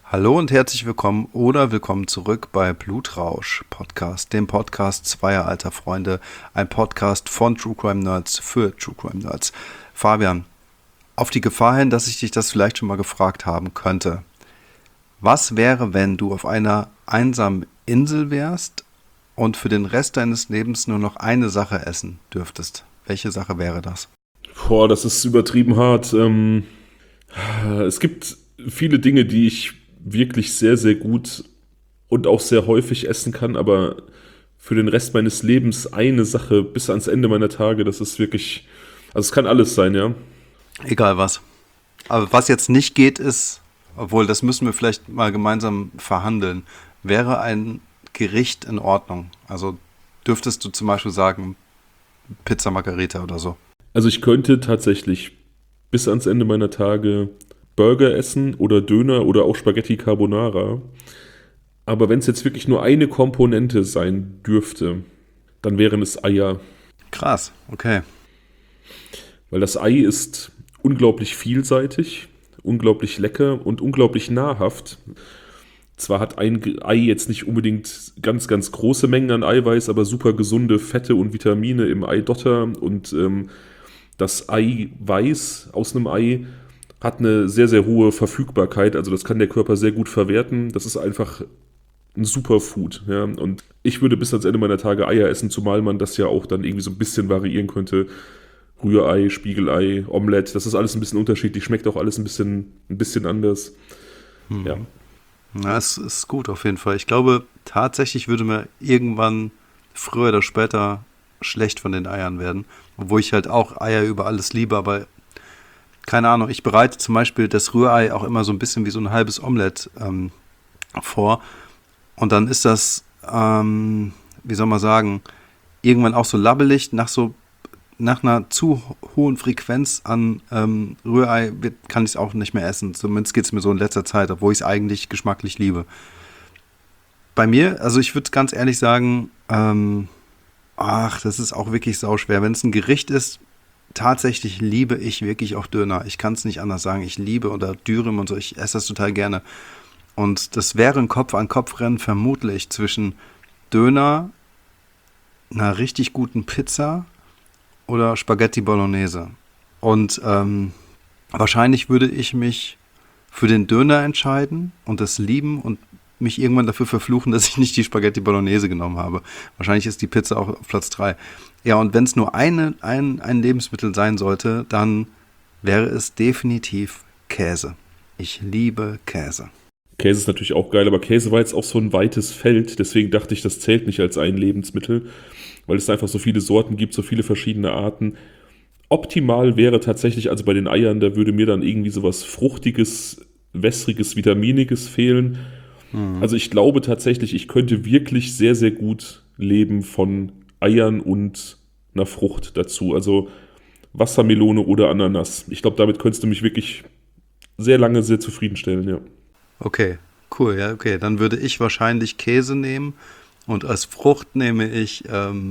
Hallo und herzlich willkommen oder willkommen zurück bei Blutrausch Podcast, dem Podcast zweier alter Freunde, ein Podcast von True Crime Nerds für True Crime Nerds. Fabian, auf die Gefahr hin, dass ich dich das vielleicht schon mal gefragt haben könnte. Was wäre, wenn du auf einer einsamen Insel wärst und für den Rest deines Lebens nur noch eine Sache essen dürftest? Welche Sache wäre das? Boah, das ist übertrieben hart. Es gibt viele Dinge, die ich wirklich sehr, sehr gut und auch sehr häufig essen kann, aber für den Rest meines Lebens eine Sache bis ans Ende meiner Tage, das ist wirklich, also es kann alles sein, ja. Egal was. Aber was jetzt nicht geht ist, obwohl das müssen wir vielleicht mal gemeinsam verhandeln, wäre ein Gericht in Ordnung? Also dürftest du zum Beispiel sagen Pizza Margherita oder so? Also ich könnte tatsächlich bis ans Ende meiner Tage Burger essen oder Döner oder auch Spaghetti Carbonara. Aber wenn es jetzt wirklich nur eine Komponente sein dürfte, dann wären es Eier. Krass, okay. Weil das Ei ist unglaublich vielseitig, unglaublich lecker und unglaublich nahrhaft. Zwar hat ein Ei jetzt nicht unbedingt ganz, ganz große Mengen an Eiweiß, aber super gesunde Fette und Vitamine im Eidotter. Und das Eiweiß aus einem Ei hat eine sehr, sehr hohe Verfügbarkeit. Also das kann der Körper sehr gut verwerten. Das ist einfach ein Superfood. Ja? Und ich würde bis ans Ende meiner Tage Eier essen, zumal man das ja auch dann irgendwie so ein bisschen variieren könnte. Rührei, Spiegelei, Omelette, das ist alles ein bisschen unterschiedlich, schmeckt auch alles ein bisschen anders. Ja. Na, es ist gut auf jeden Fall. Ich glaube, tatsächlich würde mir irgendwann früher oder später schlecht von den Eiern werden. Obwohl ich halt auch Eier über alles liebe, aber keine Ahnung, ich bereite zum Beispiel das Rührei auch immer so ein bisschen wie so ein halbes Omelett vor. Und dann ist das, wie soll man sagen, irgendwann auch so labbelig nach einer zu hohen Frequenz an Rührei kann ich es auch nicht mehr essen. Zumindest geht es mir so in letzter Zeit, obwohl ich es eigentlich geschmacklich liebe. Bei mir, also ich würde ganz ehrlich sagen, das ist auch wirklich sauschwer. Wenn es ein Gericht ist, tatsächlich liebe ich wirklich auch Döner. Ich kann es nicht anders sagen. Ich liebe oder Dürüm und so, ich esse das total gerne. Und das wäre ein Kopf-an-Kopf-Rennen vermutlich zwischen Döner, einer richtig guten Pizza oder Spaghetti Bolognese. Und wahrscheinlich würde ich mich für den Döner entscheiden und das lieben und mich irgendwann dafür verfluchen, dass ich nicht die Spaghetti Bolognese genommen habe. Wahrscheinlich ist die Pizza auch auf Platz 3. Ja, und wenn es nur ein Lebensmittel sein sollte, dann wäre es definitiv Käse. Ich liebe Käse. Käse ist natürlich auch geil, aber Käse war jetzt auch so ein weites Feld, deswegen dachte ich, das zählt nicht als ein Lebensmittel, weil es einfach so viele Sorten gibt, so viele verschiedene Arten. Optimal wäre tatsächlich, also bei den Eiern, da würde mir dann irgendwie sowas Fruchtiges, Wässriges, Vitaminiges fehlen. Also ich glaube tatsächlich, ich könnte wirklich sehr, sehr gut leben von Eiern und einer Frucht dazu. Also Wassermelone oder Ananas. Ich glaube, damit könntest du mich wirklich sehr lange sehr zufriedenstellen, ja. Okay, cool, ja, okay. Dann würde ich wahrscheinlich Käse nehmen und als Frucht nehme ich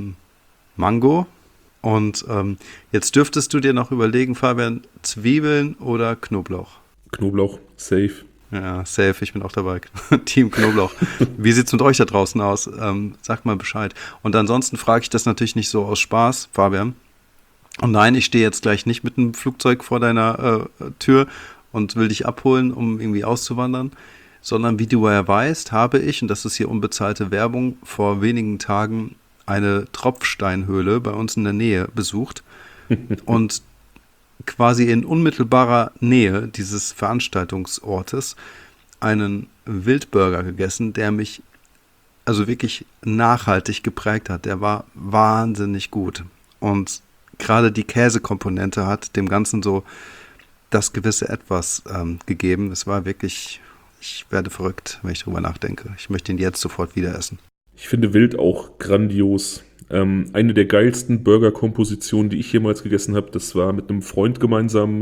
Mango. Und jetzt dürftest du dir noch überlegen, Fabian, Zwiebeln oder Knoblauch? Knoblauch, safe. Ja, safe, ich bin auch dabei. Team Knoblauch. Wie sieht's mit euch da draußen aus? Sagt mal Bescheid. Und ansonsten frage ich das natürlich nicht so aus Spaß, Fabian. Und nein, ich stehe jetzt gleich nicht mit einem Flugzeug vor deiner Tür und will dich abholen, um irgendwie auszuwandern, sondern wie du ja weißt, habe ich, und das ist hier unbezahlte Werbung, vor wenigen Tagen eine Tropfsteinhöhle bei uns in der Nähe besucht und quasi in unmittelbarer Nähe dieses Veranstaltungsortes einen Wildburger gegessen, der mich also wirklich nachhaltig geprägt hat. Der war wahnsinnig gut. Und gerade die Käsekomponente hat dem Ganzen so das gewisse Etwas gegeben. Es war wirklich, ich werde verrückt, wenn ich drüber nachdenke. Ich möchte ihn jetzt sofort wieder essen. Ich finde Wild auch grandios. Eine der geilsten Burger-Kompositionen, die ich jemals gegessen habe, das war mit einem Freund gemeinsam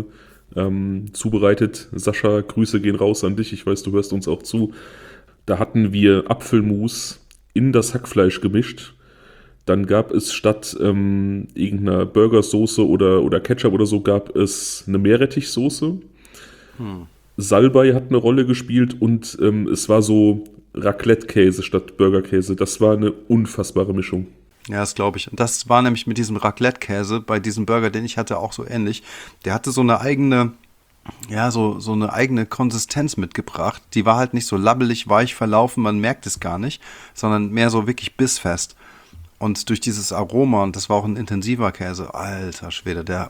zubereitet. Sascha, Grüße gehen raus an dich. Ich weiß, du hörst uns auch zu. Da hatten wir Apfelmus in das Hackfleisch gemischt. Dann gab es statt irgendeiner Burgersoße oder Ketchup oder so, gab es eine Meerrettichsoße. Salbei hat eine Rolle gespielt und es war so Raclette-Käse statt Burgerkäse. Das war eine unfassbare Mischung. Ja, das glaube ich. Und das war nämlich mit diesem Raclette-Käse bei diesem Burger, den ich hatte, auch so ähnlich. Der hatte so eine eigene, ja, so eine eigene Konsistenz mitgebracht. Die war halt nicht so labbelig, weich verlaufen, man merkt es gar nicht, sondern mehr so wirklich bissfest. Und durch dieses Aroma, und das war auch ein intensiver Käse, alter Schwede,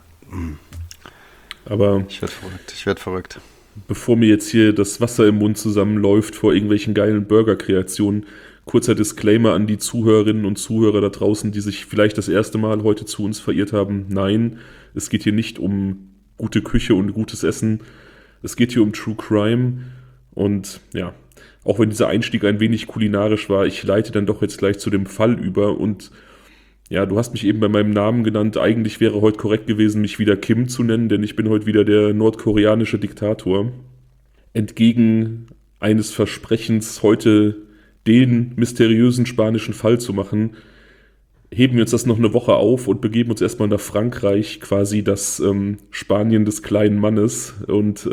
Aber ich werd verrückt. bevor mir jetzt hier das Wasser im Mund zusammenläuft vor irgendwelchen geilen Burger-Kreationen, kurzer Disclaimer an die Zuhörerinnen und Zuhörer da draußen, die sich vielleicht das erste Mal heute zu uns verirrt haben. Nein, es geht hier nicht um gute Küche und gutes Essen. Es geht hier um True Crime. Und ja, auch wenn dieser Einstieg ein wenig kulinarisch war, ich leite dann doch jetzt gleich zu dem Fall über. Und ja, du hast mich eben bei meinem Namen genannt. Eigentlich wäre heute korrekt gewesen, mich wieder Kim zu nennen, denn ich bin heute wieder der nordkoreanische Diktator. Entgegen eines Versprechens, heute den mysteriösen spanischen Fall zu machen, heben wir uns das noch eine Woche auf und begeben uns erstmal nach Frankreich, quasi das Spanien des kleinen Mannes, und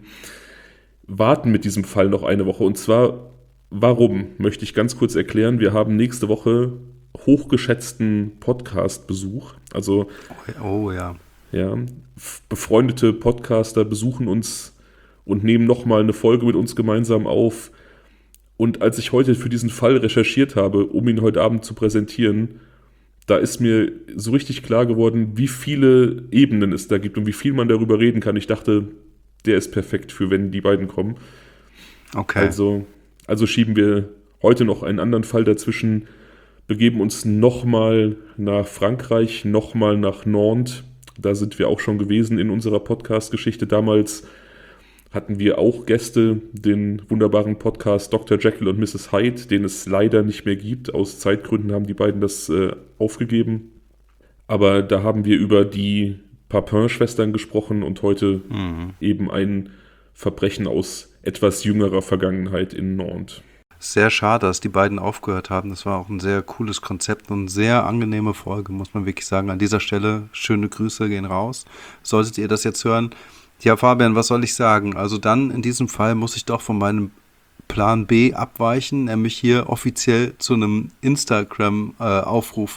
warten mit diesem Fall noch eine Woche. Und zwar, warum, möchte ich ganz kurz erklären. Wir haben nächste Woche hochgeschätzten Podcast-Besuch. Also Oh ja. ja, befreundete Podcaster besuchen uns und nehmen nochmal eine Folge mit uns gemeinsam auf. Und als ich heute für diesen Fall recherchiert habe, um ihn heute Abend zu präsentieren, da ist mir so richtig klar geworden, wie viele Ebenen es da gibt und wie viel man darüber reden kann. Ich dachte, der ist perfekt für, wenn die beiden kommen. Okay. Also schieben wir heute noch einen anderen Fall dazwischen, begeben uns nochmal nach Frankreich, nochmal nach Nantes. Da sind wir auch schon gewesen in unserer Podcast-Geschichte. Damals hatten wir auch Gäste, den wunderbaren Podcast Dr. Jekyll und Mrs. Hyde, den es leider nicht mehr gibt. Aus Zeitgründen haben die beiden das aufgegeben. Aber da haben wir über die Papin-Schwestern gesprochen und heute eben ein Verbrechen aus etwas jüngerer Vergangenheit in Nantes. Sehr schade, dass die beiden aufgehört haben. Das war auch ein sehr cooles Konzept und eine sehr angenehme Folge, muss man wirklich sagen. An dieser Stelle schöne Grüße gehen raus. Solltet ihr das jetzt hören? Ja, Fabian, was soll ich sagen? Also dann in diesem Fall muss ich doch von meinem Plan B abweichen, nämlich hier offiziell zu einem Instagram-Aufruf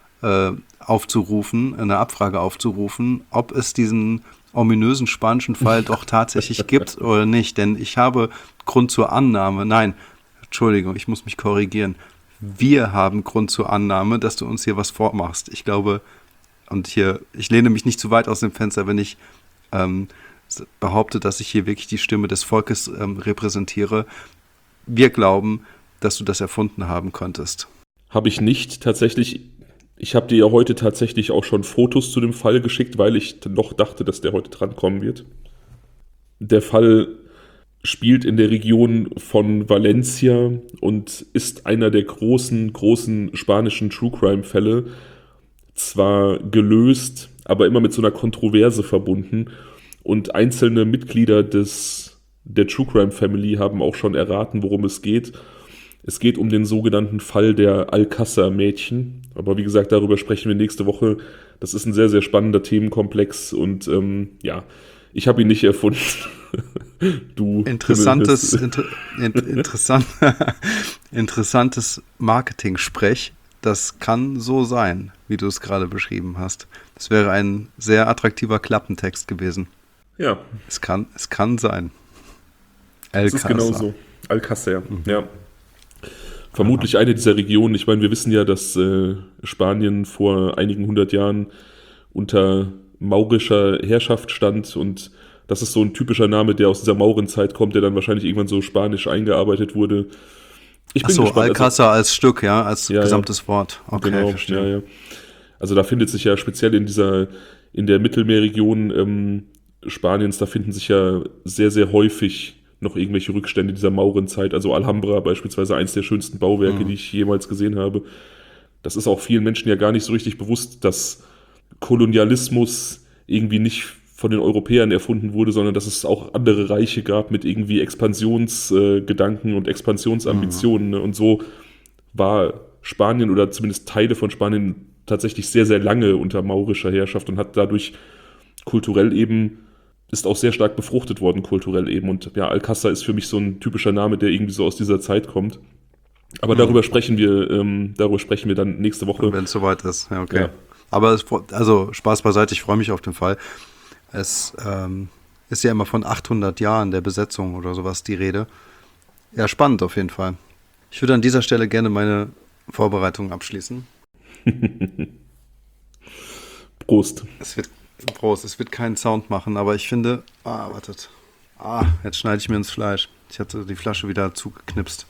aufzurufen, eine Abfrage aufzurufen, ob es diesen ominösen spanischen Fall doch tatsächlich gibt oder nicht. Denn ich habe Grund zur Annahme, nein, Entschuldigung, ich muss mich korrigieren. Wir haben Grund zur Annahme, dass du uns hier was vormachst. Ich glaube, und hier, ich lehne mich nicht zu weit aus dem Fenster, wenn ich behaupte, dass ich hier wirklich die Stimme des Volkes repräsentiere. Wir glauben, dass du das erfunden haben könntest. Habe ich nicht tatsächlich. Ich habe dir ja heute tatsächlich auch schon Fotos zu dem Fall geschickt, weil ich noch dachte, dass der heute drankommen wird. Der Fall spielt in der Region von Valencia und ist einer der großen spanischen True-Crime-Fälle. Zwar gelöst, aber immer mit so einer Kontroverse verbunden. Und einzelne Mitglieder der True Crime Family haben auch schon erraten, worum es geht. Es geht um den sogenannten Fall der Alcázar-Mädchen. Aber wie gesagt, darüber sprechen wir nächste Woche. Das ist ein sehr, sehr spannender Themenkomplex. Und ja, ich habe ihn nicht erfunden. Du. Interessantes Marketing-Sprech. Das kann so sein, wie du es gerade beschrieben hast. Das wäre ein sehr attraktiver Klappentext gewesen. Ja. Es kann sein. Das ist genau so. Alcázar, ja. Vermutlich eine dieser Regionen. Ich meine, wir wissen ja, dass Spanien vor einigen 100 Jahren unter maurischer Herrschaft stand und das ist so ein typischer Name, der aus dieser Maurenzeit kommt, der dann wahrscheinlich irgendwann so spanisch eingearbeitet wurde. Ich bin gespannt. Alcázar als Stück, ja, als gesamtes Wort. Okay, genau, verstehe. Ja. Also da findet sich ja speziell in der Mittelmeerregion Spaniens, da finden sich ja sehr, sehr häufig noch irgendwelche Rückstände dieser Maurenzeit. Also Alhambra beispielsweise, eins der schönsten Bauwerke, die ich jemals gesehen habe. Das ist auch vielen Menschen ja gar nicht so richtig bewusst, dass Kolonialismus irgendwie nicht von den Europäern erfunden wurde, sondern dass es auch andere Reiche gab mit irgendwie Expansionsgedanken und Expansionsambitionen. Und so war Spanien oder zumindest Teile von Spanien tatsächlich sehr, sehr lange unter maurischer Herrschaft und hat dadurch kulturell eben ist auch sehr stark befruchtet worden, kulturell eben. Und ja, Alcázar ist für mich so ein typischer Name, der irgendwie so aus dieser Zeit kommt. Aber darüber sprechen wir dann nächste Woche. Wenn es soweit ist, ja, okay. Ja. Aber also Spaß beiseite, ich freue mich auf den Fall. Es ist ja immer von 800 Jahren der Besetzung oder sowas die Rede. Ja, spannend auf jeden Fall. Ich würde an dieser Stelle gerne meine Vorbereitung abschließen. Prost. Prost, es wird keinen Sound machen, aber ich finde, wartet. Jetzt schneide ich mir ins Fleisch. Ich hatte die Flasche wieder zugeknipst.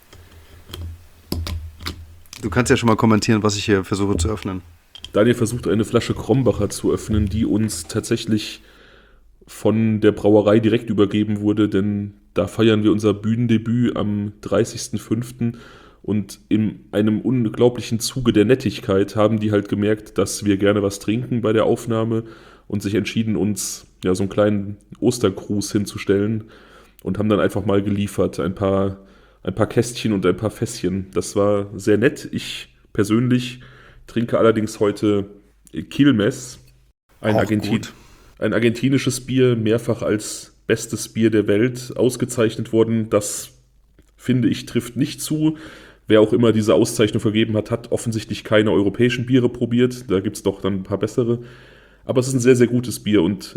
Du kannst ja schon mal kommentieren, was ich hier versuche zu öffnen. Daniel versucht eine Flasche Krombacher zu öffnen, die uns tatsächlich von der Brauerei direkt übergeben wurde, denn da feiern wir unser Bühnendebüt am 30.05. Und in einem unglaublichen Zuge der Nettigkeit haben die halt gemerkt, dass wir gerne was trinken bei der Aufnahme und sich entschieden, uns ja so einen kleinen Ostergruß hinzustellen und haben dann einfach mal geliefert, ein paar Kästchen und ein paar Fässchen. Das war sehr nett. Ich persönlich trinke allerdings heute Quilmes, ein argentinisches Bier, mehrfach als bestes Bier der Welt ausgezeichnet worden. Das, finde ich, trifft nicht zu. Wer auch immer diese Auszeichnung vergeben hat, hat offensichtlich keine europäischen Biere probiert. Da gibt es doch dann ein paar bessere. Aber es ist ein sehr, sehr gutes Bier und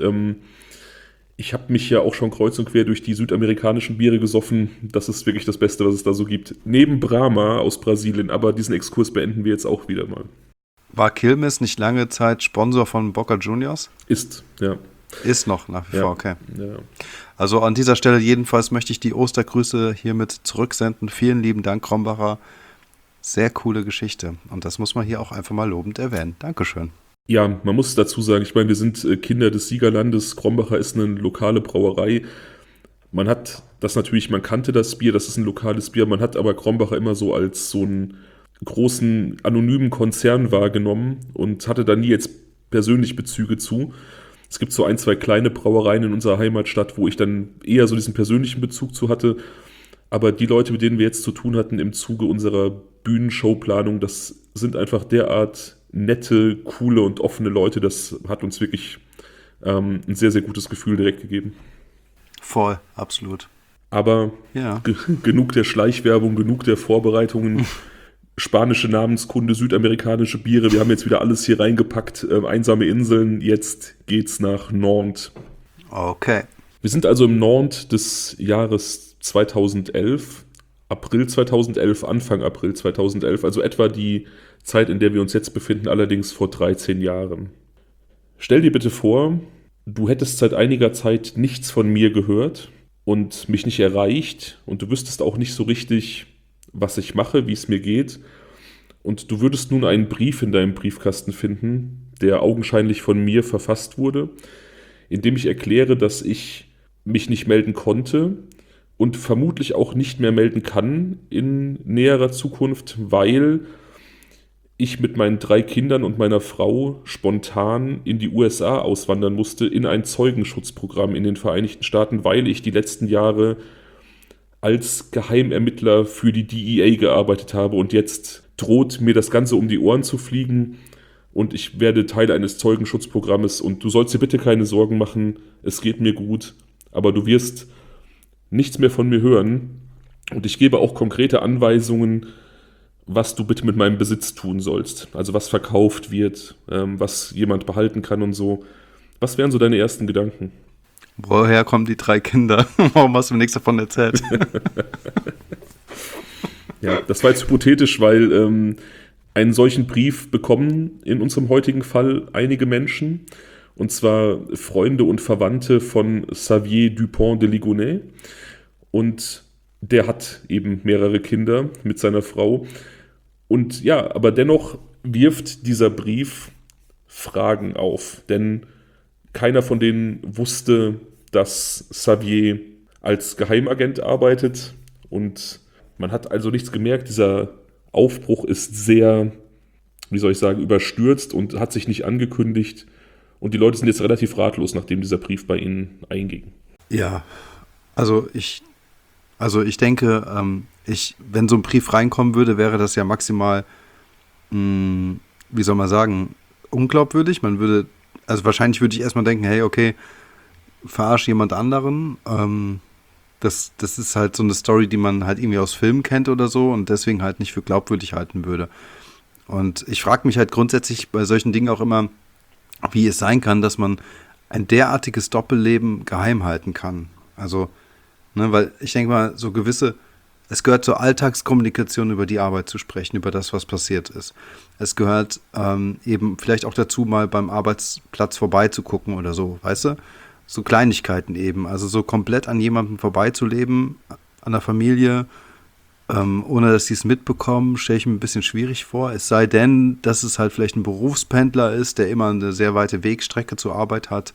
ich habe mich ja auch schon kreuz und quer durch die südamerikanischen Biere gesoffen. Das ist wirklich das Beste, was es da so gibt. Neben Brahma aus Brasilien, aber diesen Exkurs beenden wir jetzt auch wieder mal. War Quilmes nicht lange Zeit Sponsor von Boca Juniors? Ist, ja. Ist noch nach wie vor, okay. Ja. Also an dieser Stelle jedenfalls möchte ich die Ostergrüße hiermit zurücksenden. Vielen lieben Dank, Krombacher. Sehr coole Geschichte. Und das muss man hier auch einfach mal lobend erwähnen. Dankeschön. Ja, man muss dazu sagen, ich meine, wir sind Kinder des Siegerlandes. Krombacher ist eine lokale Brauerei. Man hat das natürlich, man kannte das Bier, das ist ein lokales Bier. Man hat aber Krombacher immer so als so einen großen, anonymen Konzern wahrgenommen und hatte da nie jetzt persönlich Bezüge zu. Es gibt so ein, zwei kleine Brauereien in unserer Heimatstadt, wo ich dann eher so diesen persönlichen Bezug zu hatte. Aber die Leute, mit denen wir jetzt zu tun hatten im Zuge unserer Bühnenshowplanung, das sind einfach derart nette, coole und offene Leute. Das hat uns wirklich ein sehr, sehr gutes Gefühl direkt gegeben. Voll, absolut. Aber ja. Genug der Schleichwerbung, genug der Vorbereitungen. Spanische Namenskunde, südamerikanische Biere. Wir haben jetzt wieder alles hier reingepackt. Einsame Inseln. Jetzt geht's nach Nantes. Okay. Wir sind also im Nantes des Jahres 2011. April 2011, Anfang April 2011. Also etwa die Zeit, in der wir uns jetzt befinden, allerdings vor 13 Jahren. Stell dir bitte vor, du hättest seit einiger Zeit nichts von mir gehört und mich nicht erreicht und du wüsstest auch nicht so richtig, was ich mache, wie es mir geht. Und du würdest nun einen Brief in deinem Briefkasten finden, der augenscheinlich von mir verfasst wurde, in dem ich erkläre, dass ich mich nicht melden konnte und vermutlich auch nicht mehr melden kann in näherer Zukunft, weil ich mit meinen 3 Kindern und meiner Frau spontan in die USA auswandern musste, in ein Zeugenschutzprogramm in den Vereinigten Staaten, weil ich die letzten Jahre als Geheimermittler für die DEA gearbeitet habe und jetzt droht mir das Ganze um die Ohren zu fliegen und ich werde Teil eines Zeugenschutzprogrammes und du sollst dir bitte keine Sorgen machen, es geht mir gut, aber du wirst nichts mehr von mir hören und ich gebe auch konkrete Anweisungen, was du bitte mit meinem Besitz tun sollst, also was verkauft wird, was jemand behalten kann und so. Was wären so deine ersten Gedanken? Woher kommen die 3 Kinder? Warum hast du mir nichts davon erzählt? Ja, das war jetzt hypothetisch, weil einen solchen Brief bekommen in unserem heutigen Fall einige Menschen, und zwar Freunde und Verwandte von Xavier Dupont de Ligonnès. Und der hat eben mehrere Kinder mit seiner Frau. Und ja, aber dennoch wirft dieser Brief Fragen auf, denn keiner von denen wusste, dass Xavier als Geheimagent arbeitet und man hat also nichts gemerkt. Dieser Aufbruch ist sehr, wie soll ich sagen, überstürzt und hat sich nicht angekündigt und die Leute sind jetzt relativ ratlos, nachdem dieser Brief bei ihnen einging. Ja, also ich denke, wenn so ein Brief reinkommen würde, wäre das ja maximal, wie soll man sagen, unglaubwürdig. Wahrscheinlich würde ich erstmal denken, hey, okay, verarsche jemand anderen. Das ist halt so eine Story, die man halt irgendwie aus Filmen kennt oder so und deswegen halt nicht für glaubwürdig halten würde. Und ich frage mich halt grundsätzlich bei solchen Dingen auch immer, wie es sein kann, dass man ein derartiges Doppelleben geheim halten kann. Also, ne, weil ich denke mal, so gewisse, es gehört zur Alltagskommunikation, über die Arbeit zu sprechen, über das, was passiert ist. Es gehört eben vielleicht auch dazu, mal beim Arbeitsplatz vorbeizugucken oder so, weißt du? So Kleinigkeiten eben. Also so komplett an jemandem vorbeizuleben, an der Familie, ohne dass sie es mitbekommen, stelle ich mir ein bisschen schwierig vor. Es sei denn, dass es halt vielleicht ein Berufspendler ist, der immer eine sehr weite Wegstrecke zur Arbeit hat.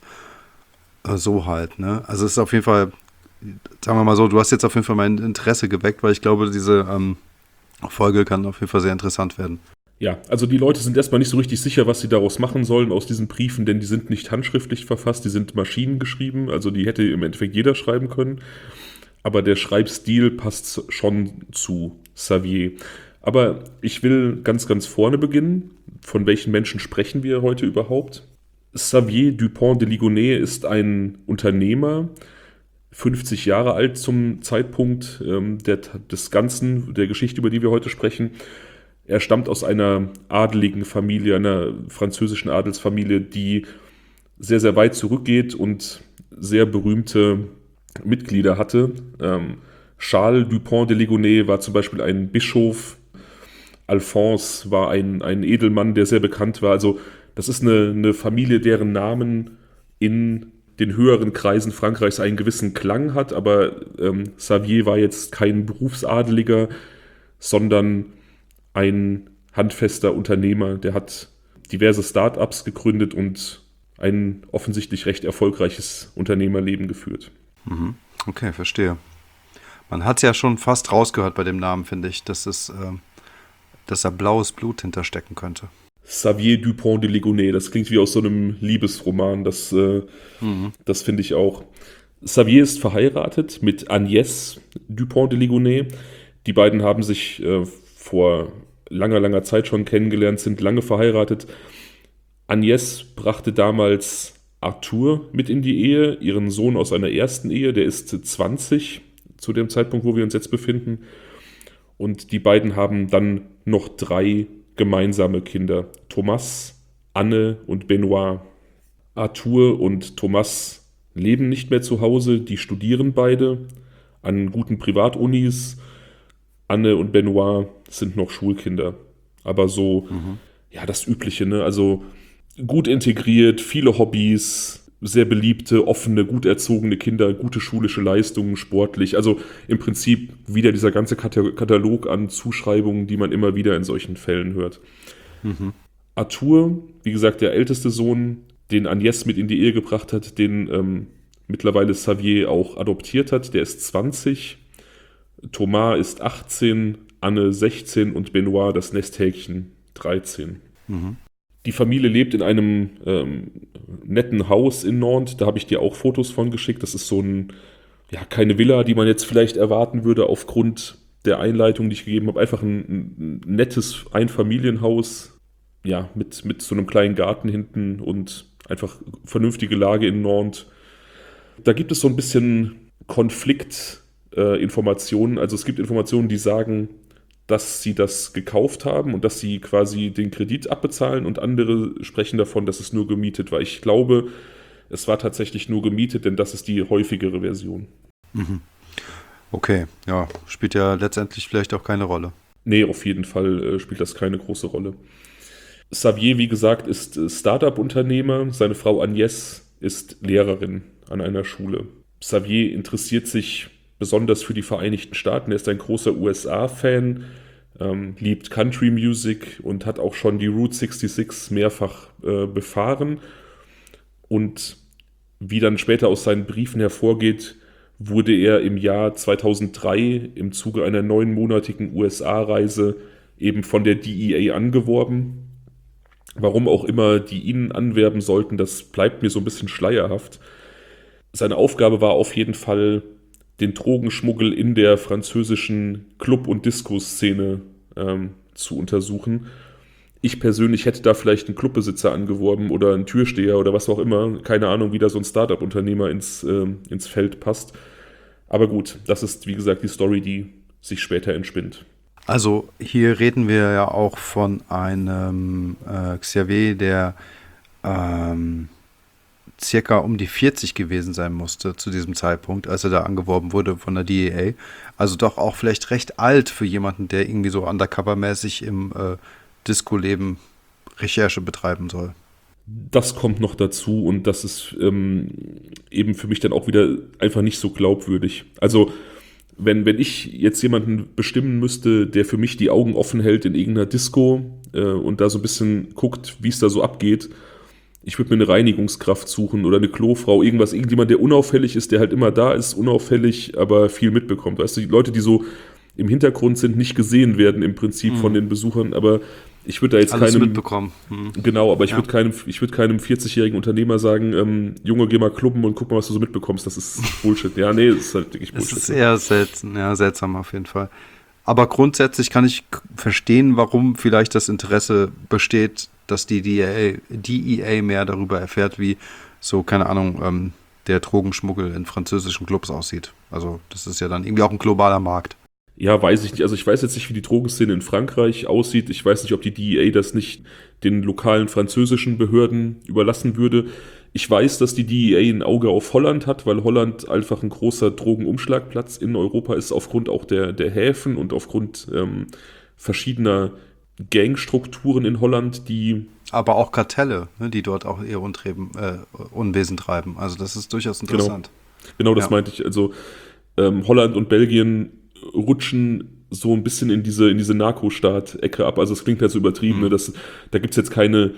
So halt, ne? Also es ist auf jeden Fall, sagen wir mal so, du hast jetzt auf jeden Fall mein Interesse geweckt, weil ich glaube, diese Folge kann auf jeden Fall sehr interessant werden. Ja, also die Leute sind erstmal nicht so richtig sicher, was sie daraus machen sollen aus diesen Briefen, denn die sind nicht handschriftlich verfasst, die sind maschinengeschrieben, also die hätte im Endeffekt jeder schreiben können. Aber der Schreibstil passt schon zu Xavier. Aber ich will ganz, ganz vorne beginnen. Von welchen Menschen sprechen wir heute überhaupt? Xavier Dupont de Ligonnès ist ein Unternehmer, 50 Jahre alt zum Zeitpunkt des Ganzen, der Geschichte, über die wir heute sprechen. Er stammt aus einer adeligen Familie, einer französischen Adelsfamilie, die sehr, sehr weit zurückgeht und sehr berühmte Mitglieder hatte. Charles Dupont de Ligonnès war zum Beispiel ein Bischof. Alphonse war ein Edelmann, der sehr bekannt war. Also das ist eine Familie, deren Namen in den höheren Kreisen Frankreichs einen gewissen Klang hat. Aber Xavier war jetzt kein Berufsadeliger, sondern ein handfester Unternehmer. Der hat diverse Start-ups gegründet und ein offensichtlich recht erfolgreiches Unternehmerleben geführt. Okay, verstehe. Man hat es ja schon fast rausgehört bei dem Namen, finde ich, dass da blaues Blut hinterstecken könnte. Xavier Dupont de Ligonnès, das klingt wie aus so einem Liebesroman, das finde ich auch. Xavier ist verheiratet mit Agnès Dupont de Ligonnès. Die beiden haben sich vor langer, langer Zeit schon kennengelernt, sind lange verheiratet. Agnès brachte damals Arthur mit in die Ehe, ihren Sohn aus einer ersten Ehe, der ist 20 zu dem Zeitpunkt, wo wir uns jetzt befinden. Und die beiden haben dann noch 3 gemeinsame Kinder, Thomas, Anne und Benoit. Arthur und Thomas leben nicht mehr zu Hause, die studieren beide an guten Privatunis. Anne und Benoit sind noch Schulkinder, aber so, ja, das Übliche, ne? Also gut integriert, viele Hobbys, sehr beliebte, offene, gut erzogene Kinder, gute schulische Leistungen, sportlich. Also im Prinzip wieder dieser ganze Katalog an Zuschreibungen, die man immer wieder in solchen Fällen hört. Arthur, wie gesagt, der älteste Sohn, den Agnès mit in die Ehe gebracht hat, den mittlerweile Xavier auch adoptiert hat, der ist 20. Thomas ist 18, Anne 16 und Benoit, das Nesthäkchen, 13. Die Familie lebt in einem netten Haus in Nantes, da habe ich dir auch Fotos von geschickt. Das ist so keine Villa, die man jetzt vielleicht erwarten würde aufgrund der Einleitung, die ich gegeben habe. Einfach ein nettes Einfamilienhaus, ja, mit so einem kleinen Garten hinten und einfach vernünftige Lage in Nantes. Da gibt es so ein bisschen Konfliktinformationen. Also es gibt Informationen, die sagen, dass sie das gekauft haben und dass sie quasi den Kredit abbezahlen, und andere sprechen davon, dass es nur gemietet war. Ich glaube, es war tatsächlich nur gemietet, denn das ist die häufigere Version. Okay, ja, spielt ja letztendlich vielleicht auch keine Rolle. Nee, auf jeden Fall spielt das keine große Rolle. Xavier, wie gesagt, ist Startup-Unternehmer. Seine Frau Agnès ist Lehrerin an einer Schule. Xavier interessiert sich besonders für die Vereinigten Staaten. Er ist ein großer USA-Fan, liebt Country Music und hat auch schon die Route 66 mehrfach befahren. Und wie dann später aus seinen Briefen hervorgeht, wurde er im Jahr 2003 im Zuge einer 9-monatigen USA-Reise eben von der DEA angeworben. Warum auch immer die ihn anwerben sollten, das bleibt mir so ein bisschen schleierhaft. Seine Aufgabe war auf jeden Fall, den Drogenschmuggel in der französischen Club- und Disco-Szene zu untersuchen. Ich persönlich hätte da vielleicht einen Clubbesitzer angeworben oder einen Türsteher oder was auch immer. Keine Ahnung, wie da so ein Startup-Unternehmer ins Feld passt. Aber gut, das ist, wie gesagt, die Story, die sich später entspinnt. Also hier reden wir ja auch von einem Xavier, der circa um die 40 gewesen sein musste zu diesem Zeitpunkt, als er da angeworben wurde von der DEA. Also doch auch vielleicht recht alt für jemanden, der irgendwie so undercover-mäßig im Disco-Leben Recherche betreiben soll. Das kommt noch dazu und das ist eben für mich dann auch wieder einfach nicht so glaubwürdig. Also wenn ich jetzt jemanden bestimmen müsste, der für mich die Augen offen hält in irgendeiner Disco und da so ein bisschen guckt, wie es da so abgeht, ich würde mir eine Reinigungskraft suchen oder eine Klofrau, irgendjemand, der unauffällig ist, der halt immer da ist, unauffällig, aber viel mitbekommt. Weißt du, die Leute, die so im Hintergrund sind, nicht gesehen werden im Prinzip von den Besuchern, aber ich würde da jetzt Alles keinem mitbekommen. Genau, aber ich würde keinem 40-jährigen Unternehmer sagen, Junge, geh mal klubben und guck mal, was du so mitbekommst. Das ist Bullshit. Ja, nee, das ist halt wirklich Bullshit. Es ist eher seltsam auf jeden Fall. Aber grundsätzlich kann ich verstehen, warum vielleicht das Interesse besteht, dass die DEA mehr darüber erfährt, wie so, keine Ahnung, der Drogenschmuggel in französischen Clubs aussieht. Also das ist ja dann irgendwie auch ein globaler Markt. Ja, weiß ich nicht. Also ich weiß jetzt nicht, wie die Drogenszene in Frankreich aussieht. Ich weiß nicht, ob die DEA das nicht den lokalen französischen Behörden überlassen würde. Ich weiß, dass die DEA ein Auge auf Holland hat, weil Holland einfach ein großer Drogenumschlagplatz in Europa ist, aufgrund auch der Häfen und aufgrund verschiedener Gangstrukturen in Holland, die... Aber auch Kartelle, ne, die dort auch ihr Unwesen treiben. Also das ist durchaus interessant. Genau das meinte ich. Also Holland und Belgien rutschen so ein bisschen in diese Narkostaat-Ecke ab. Also es klingt halt so übertrieben. Ne? Da gibt es jetzt keine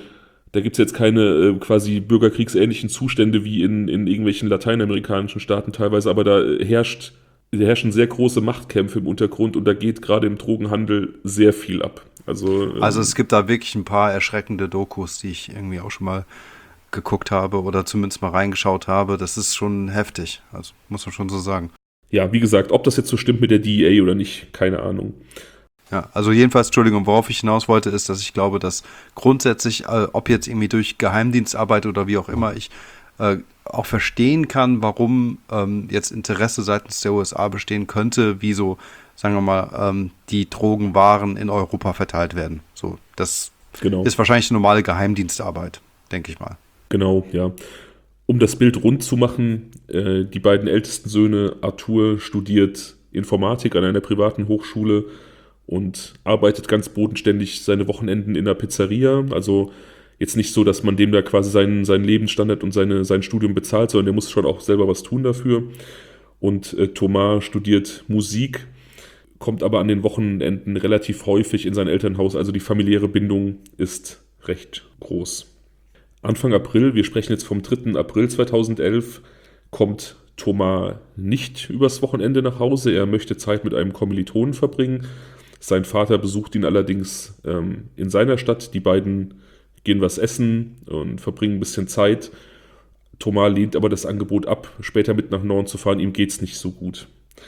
quasi bürgerkriegsähnlichen Zustände wie in irgendwelchen lateinamerikanischen Staaten teilweise, aber da herrschen sehr große Machtkämpfe im Untergrund und da geht gerade im Drogenhandel sehr viel ab. Also es gibt da wirklich ein paar erschreckende Dokus, die ich irgendwie auch schon mal geguckt habe oder zumindest mal reingeschaut habe. Das ist schon heftig, also muss man schon so sagen. Ja, wie gesagt, ob das jetzt so stimmt mit der DEA oder nicht, keine Ahnung. Ja, also jedenfalls, Entschuldigung, worauf ich hinaus wollte, ist, dass ich glaube, dass grundsätzlich, ob jetzt irgendwie durch Geheimdienstarbeit oder wie auch immer, ich auch verstehen kann, warum jetzt Interesse seitens der USA bestehen könnte, wie so, sagen wir mal, die Drogenwaren in Europa verteilt werden. So, das ist wahrscheinlich normale Geheimdienstarbeit, denke ich mal. Genau, ja. Um das Bild rund zu machen, die beiden ältesten Söhne, Arthur studiert Informatik an einer privaten Hochschule und arbeitet ganz bodenständig seine Wochenenden in der Pizzeria. Also jetzt nicht so, dass man dem da quasi seinen Lebensstandard und sein Studium bezahlt, sondern der muss schon auch selber was tun dafür. Und Thomas studiert Musik, kommt aber an den Wochenenden relativ häufig in sein Elternhaus. Also die familiäre Bindung ist recht groß. Anfang April, wir sprechen jetzt vom 3. April 2011, kommt Thomas nicht übers Wochenende nach Hause. Er möchte Zeit mit einem Kommilitonen verbringen. Sein Vater besucht ihn allerdings in seiner Stadt. Die beiden gehen was essen und verbringen ein bisschen Zeit. Thomas lehnt aber das Angebot ab, später mit nach Norden zu fahren. Ihm geht es nicht so gut.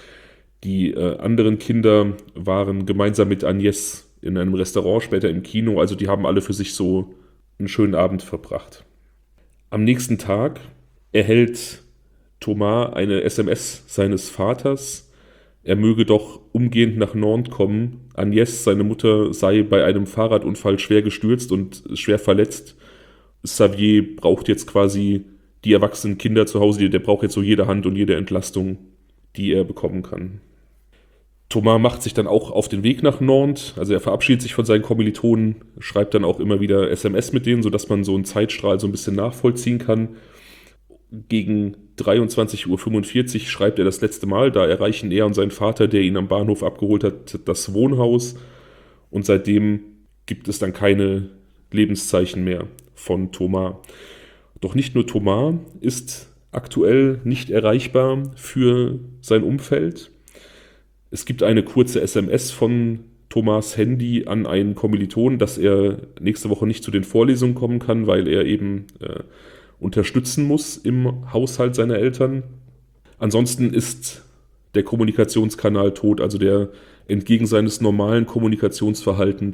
Die anderen Kinder waren gemeinsam mit Agnès in einem Restaurant, später im Kino. Also die haben alle für sich so einen schönen Abend verbracht. Am nächsten Tag erhält Thomas eine SMS seines Vaters. Er möge doch umgehend nach Nantes kommen. Agnès, seine Mutter, sei bei einem Fahrradunfall schwer gestürzt und schwer verletzt. Xavier braucht jetzt quasi die erwachsenen Kinder zu Hause. Der braucht jetzt so jede Hand und jede Entlastung, die er bekommen kann. Thomas macht sich dann auch auf den Weg nach Nantes. Also er verabschiedet sich von seinen Kommilitonen, schreibt dann auch immer wieder SMS mit denen, sodass man so einen Zeitstrahl so ein bisschen nachvollziehen kann. Gegen 23:45 Uhr schreibt er das letzte Mal. Da erreichen er und sein Vater, der ihn am Bahnhof abgeholt hat, das Wohnhaus. Und seitdem gibt es dann keine Lebenszeichen mehr von Thomas. Doch nicht nur Thomas ist aktuell nicht erreichbar für sein Umfeld. Es gibt eine kurze SMS von Thomas' Handy an einen Kommilitonen, dass er nächste Woche nicht zu den Vorlesungen kommen kann, weil er eben unterstützen muss im Haushalt seiner Eltern. Ansonsten ist der Kommunikationskanal tot, also der entgegen seines normalen Kommunikationsverhaltens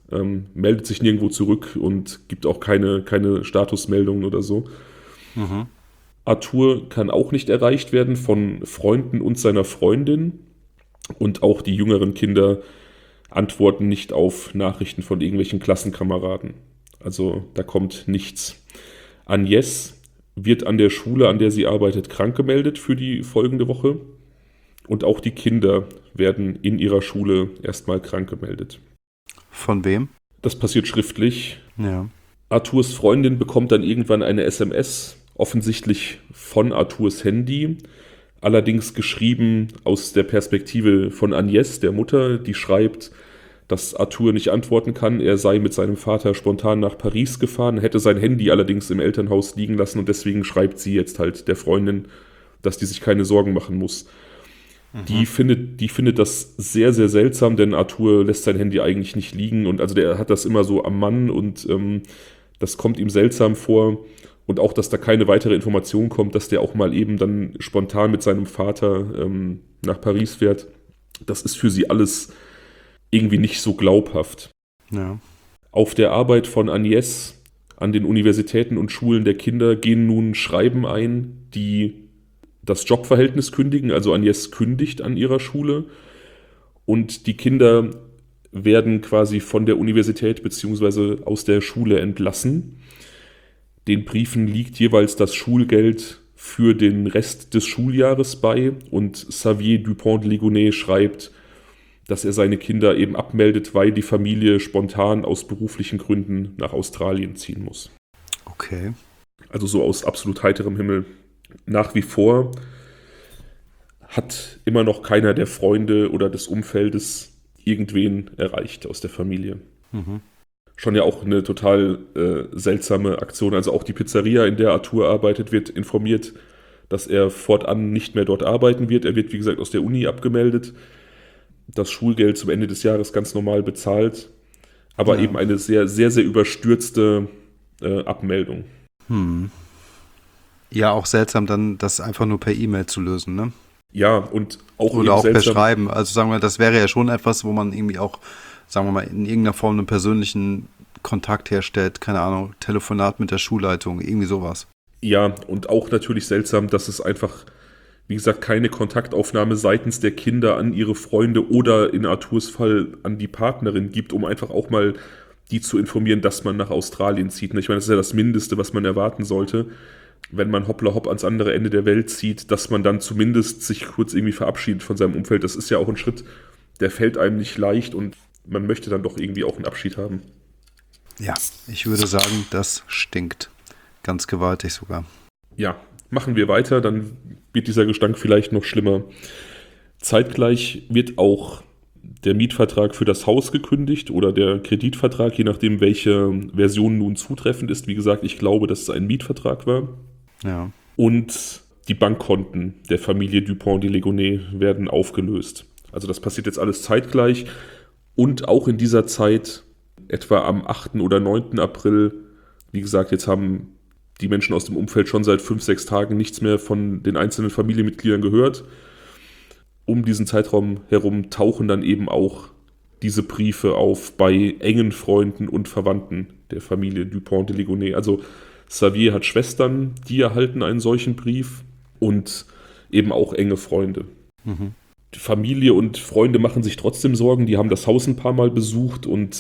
meldet sich nirgendwo zurück und gibt auch keine Statusmeldungen oder so. Mhm. Arthur kann auch nicht erreicht werden von Freunden und seiner Freundin. Und auch die jüngeren Kinder antworten nicht auf Nachrichten von irgendwelchen Klassenkameraden. Also da kommt nichts. Agnès wird an der Schule, an der sie arbeitet, krank gemeldet für die folgende Woche. Und auch die Kinder werden in ihrer Schule erstmal krank gemeldet. Von wem? Das passiert schriftlich. Ja. Arthurs Freundin bekommt dann irgendwann eine SMS, offensichtlich von Arthurs Handy, allerdings geschrieben aus der Perspektive von Agnès, der Mutter, die schreibt, dass Arthur nicht antworten kann. Er sei mit seinem Vater spontan nach Paris gefahren, hätte sein Handy allerdings im Elternhaus liegen lassen und deswegen schreibt sie jetzt halt der Freundin, dass die sich keine Sorgen machen muss. Die findet das sehr, sehr seltsam, denn Arthur lässt sein Handy eigentlich nicht liegen und also der hat das immer so am Mann und das kommt ihm seltsam vor. Und auch, dass da keine weitere Information kommt, dass der auch mal eben dann spontan mit seinem Vater nach Paris fährt. Das ist für sie alles irgendwie nicht so glaubhaft. Ja. Auf der Arbeit von Agnès an den Universitäten und Schulen der Kinder gehen nun Schreiben ein, die das Jobverhältnis kündigen. Also Agnès kündigt an ihrer Schule und die Kinder werden quasi von der Universität bzw. aus der Schule entlassen. Den Briefen liegt jeweils das Schulgeld für den Rest des Schuljahres bei und Xavier Dupont de Ligonnès schreibt, dass er seine Kinder eben abmeldet, weil die Familie spontan aus beruflichen Gründen nach Australien ziehen muss. Okay. Also so aus absolut heiterem Himmel. Nach wie vor hat immer noch keiner der Freunde oder des Umfeldes irgendwen erreicht aus der Familie. Mhm. Schon ja auch eine total seltsame Aktion. Also auch die Pizzeria, in der Arthur arbeitet, wird informiert, dass er fortan nicht mehr dort arbeiten wird. Er wird, wie gesagt, aus der Uni abgemeldet. Das Schulgeld zum Ende des Jahres ganz normal bezahlt. Aber eben eine sehr, sehr, sehr überstürzte Abmeldung. Ja, auch seltsam dann, das einfach nur per E-Mail zu lösen, ne? Ja, und auch oder eben auch per seltsam, Schreiben. Also sagen wir, das wäre ja schon etwas, wo man irgendwie auch, sagen wir mal, in irgendeiner Form einen persönlichen Kontakt herstellt. Keine Ahnung, Telefonat mit der Schulleitung, irgendwie sowas. Ja, und auch natürlich seltsam, dass es einfach, wie gesagt, keine Kontaktaufnahme seitens der Kinder an ihre Freunde oder in Arthurs Fall an die Partnerin gibt, um einfach auch mal die zu informieren, dass man nach Australien zieht. Ich meine, das ist ja das Mindeste, was man erwarten sollte, wenn man hoppla hopp ans andere Ende der Welt zieht, dass man dann zumindest sich kurz irgendwie verabschiedet von seinem Umfeld. Das ist ja auch ein Schritt, der fällt einem nicht leicht und man möchte dann doch irgendwie auch einen Abschied haben. Ja, ich würde sagen, das stinkt. Ganz gewaltig sogar. Ja, machen wir weiter, dann wird dieser Gestank vielleicht noch schlimmer. Zeitgleich wird auch der Mietvertrag für das Haus gekündigt oder der Kreditvertrag, je nachdem, welche Version nun zutreffend ist. Wie gesagt, ich glaube, dass es ein Mietvertrag war. Ja. Und die Bankkonten der Familie Dupont de Ligonnès werden aufgelöst. Also das passiert jetzt alles zeitgleich. Und auch in dieser Zeit, etwa am 8. oder 9. April, wie gesagt, jetzt haben die Menschen aus dem Umfeld schon seit 5-6 Tagen nichts mehr von den einzelnen Familienmitgliedern gehört. Um diesen Zeitraum herum tauchen dann eben auch diese Briefe auf bei engen Freunden und Verwandten der Familie Dupont de Ligonnès. Also Xavier hat Schwestern, die erhalten einen solchen Brief und eben auch enge Freunde. Mhm. Die Familie und Freunde machen sich trotzdem Sorgen, die haben das Haus ein paar Mal besucht und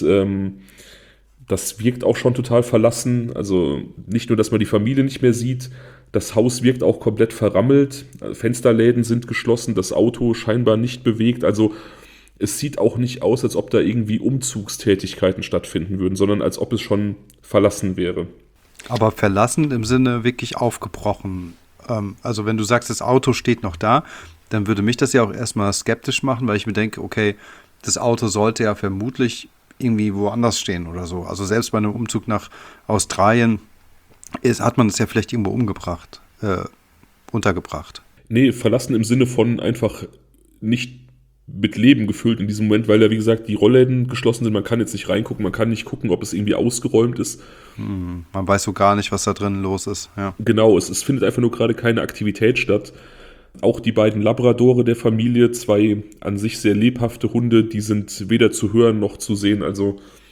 das wirkt auch schon total verlassen. Also nicht nur, dass man die Familie nicht mehr sieht, das Haus wirkt auch komplett verrammelt. Fensterläden sind geschlossen, das Auto scheinbar nicht bewegt. Also es sieht auch nicht aus, als ob da irgendwie Umzugstätigkeiten stattfinden würden, sondern als ob es schon verlassen wäre. Aber verlassen im Sinne wirklich aufgebrochen. Also wenn du sagst, das Auto steht noch da, dann würde mich das ja auch erstmal skeptisch machen, weil ich mir denke, okay, das Auto sollte ja vermutlich irgendwie woanders stehen oder so. Also selbst bei einem Umzug nach Australien hat man es ja vielleicht irgendwo untergebracht. Nee, verlassen im Sinne von einfach nicht mit Leben gefüllt in diesem Moment, weil ja, wie gesagt, die Rollläden geschlossen sind. Man kann jetzt nicht reingucken, man kann nicht gucken, ob es irgendwie ausgeräumt ist. Man weiß so gar nicht, was da drin los ist. Ja. Genau, es findet einfach nur gerade keine Aktivität statt. Auch die beiden Labradore der Familie, 2 an sich sehr lebhafte Hunde, die sind weder zu hören noch zu sehen. Also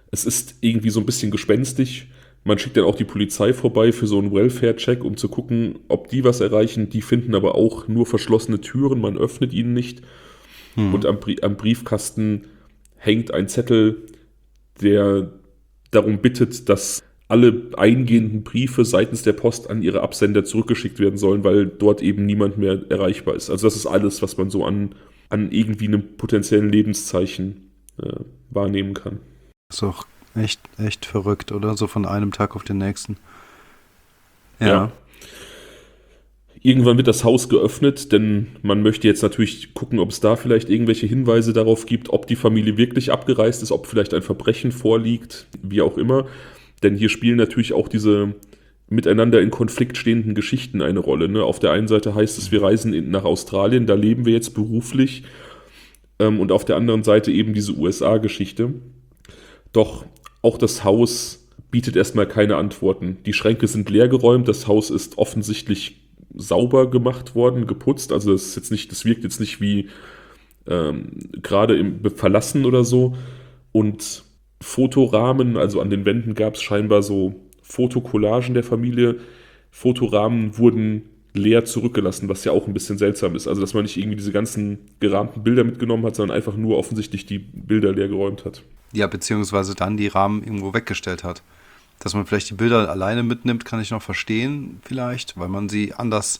Es ist irgendwie so ein bisschen gespenstisch. Man schickt dann auch die Polizei vorbei für so einen Welfare-Check, um zu gucken, ob die was erreichen. Die finden aber auch nur verschlossene Türen, man öffnet ihnen nicht. Und am Briefkasten hängt ein Zettel, der darum bittet, dass alle eingehenden Briefe seitens der Post an ihre Absender zurückgeschickt werden sollen, weil dort eben niemand mehr erreichbar ist. Also das ist alles, was man so an irgendwie einem potenziellen Lebenszeichen wahrnehmen kann. Ist auch echt verrückt, oder? So von einem Tag auf den nächsten. Ja. Irgendwann wird das Haus geöffnet, denn man möchte jetzt natürlich gucken, ob es da vielleicht irgendwelche Hinweise darauf gibt, ob die Familie wirklich abgereist ist, ob vielleicht ein Verbrechen vorliegt, wie auch immer. Denn hier spielen natürlich auch diese miteinander in Konflikt stehenden Geschichten eine Rolle. Ne? Auf der einen Seite heißt es, wir reisen nach Australien, da leben wir jetzt beruflich. Und auf der anderen Seite eben diese USA-Geschichte. Doch auch das Haus bietet erstmal keine Antworten. Die Schränke sind leergeräumt, das Haus ist offensichtlich sauber gemacht worden, geputzt. Also das wirkt jetzt nicht wie gerade im Verlassen oder so. Und Fotorahmen, also an den Wänden gab es scheinbar so Fotokollagen der Familie. Fotorahmen wurden leer zurückgelassen, was ja auch ein bisschen seltsam ist. Also dass man nicht irgendwie diese ganzen gerahmten Bilder mitgenommen hat, sondern einfach nur offensichtlich die Bilder leer geräumt hat. Ja, beziehungsweise dann die Rahmen irgendwo weggestellt hat. Dass man vielleicht die Bilder alleine mitnimmt, kann ich noch verstehen vielleicht, weil man sie anders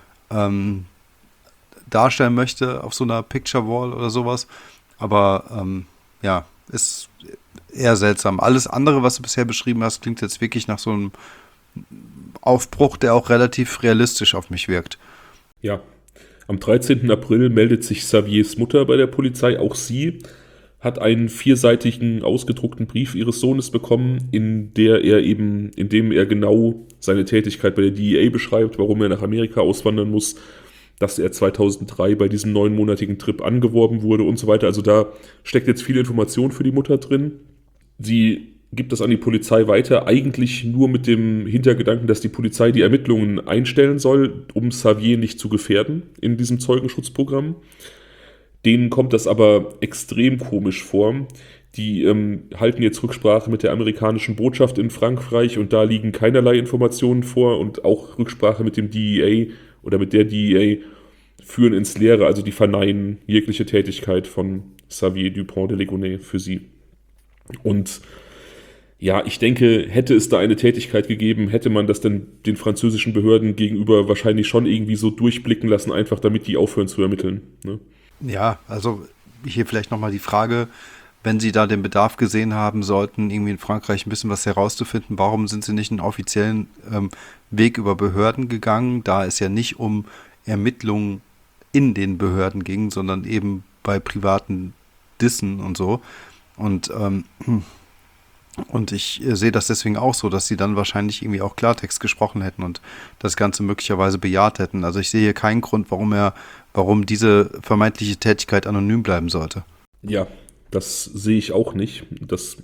darstellen möchte auf so einer Picture Wall oder sowas. Aber ist eher seltsam. Alles andere, was du bisher beschrieben hast, klingt jetzt wirklich nach so einem Aufbruch, der auch relativ realistisch auf mich wirkt. Ja, am 13. April meldet sich Xaviers Mutter bei der Polizei. Auch sie hat einen 4-seitigen ausgedruckten Brief ihres Sohnes bekommen, in dem er genau seine Tätigkeit bei der DEA beschreibt, warum er nach Amerika auswandern muss, dass er 2003 bei diesem 9-monatigen Trip angeworben wurde und so weiter. Also da steckt jetzt viel Information für die Mutter drin. Sie gibt das an die Polizei weiter, eigentlich nur mit dem Hintergedanken, dass die Polizei die Ermittlungen einstellen soll, um Xavier nicht zu gefährden in diesem Zeugenschutzprogramm. Denen kommt das aber extrem komisch vor. Die halten jetzt Rücksprache mit der amerikanischen Botschaft in Frankreich und da liegen keinerlei Informationen vor und auch Rücksprache mit dem DEA oder mit der DEA führen ins Leere, also die verneinen jegliche Tätigkeit von Xavier Dupont de Ligonnès für sie. Und ja, ich denke, hätte es da eine Tätigkeit gegeben, hätte man das dann den französischen Behörden gegenüber wahrscheinlich schon irgendwie so durchblicken lassen, einfach damit die aufhören zu ermitteln. Ne? Ja, also hier vielleicht nochmal die Frage, wenn Sie da den Bedarf gesehen haben sollten, irgendwie in Frankreich ein bisschen was herauszufinden, warum sind Sie nicht einen offiziellen Weg über Behörden gegangen, da es ja nicht um Ermittlungen in den Behörden ging, sondern eben bei privaten Dissen und so. Und ich sehe das deswegen auch so, dass sie dann wahrscheinlich irgendwie auch Klartext gesprochen hätten und das Ganze möglicherweise bejaht hätten. Also ich sehe hier keinen Grund, warum diese vermeintliche Tätigkeit anonym bleiben sollte. Ja, das sehe ich auch nicht. Das,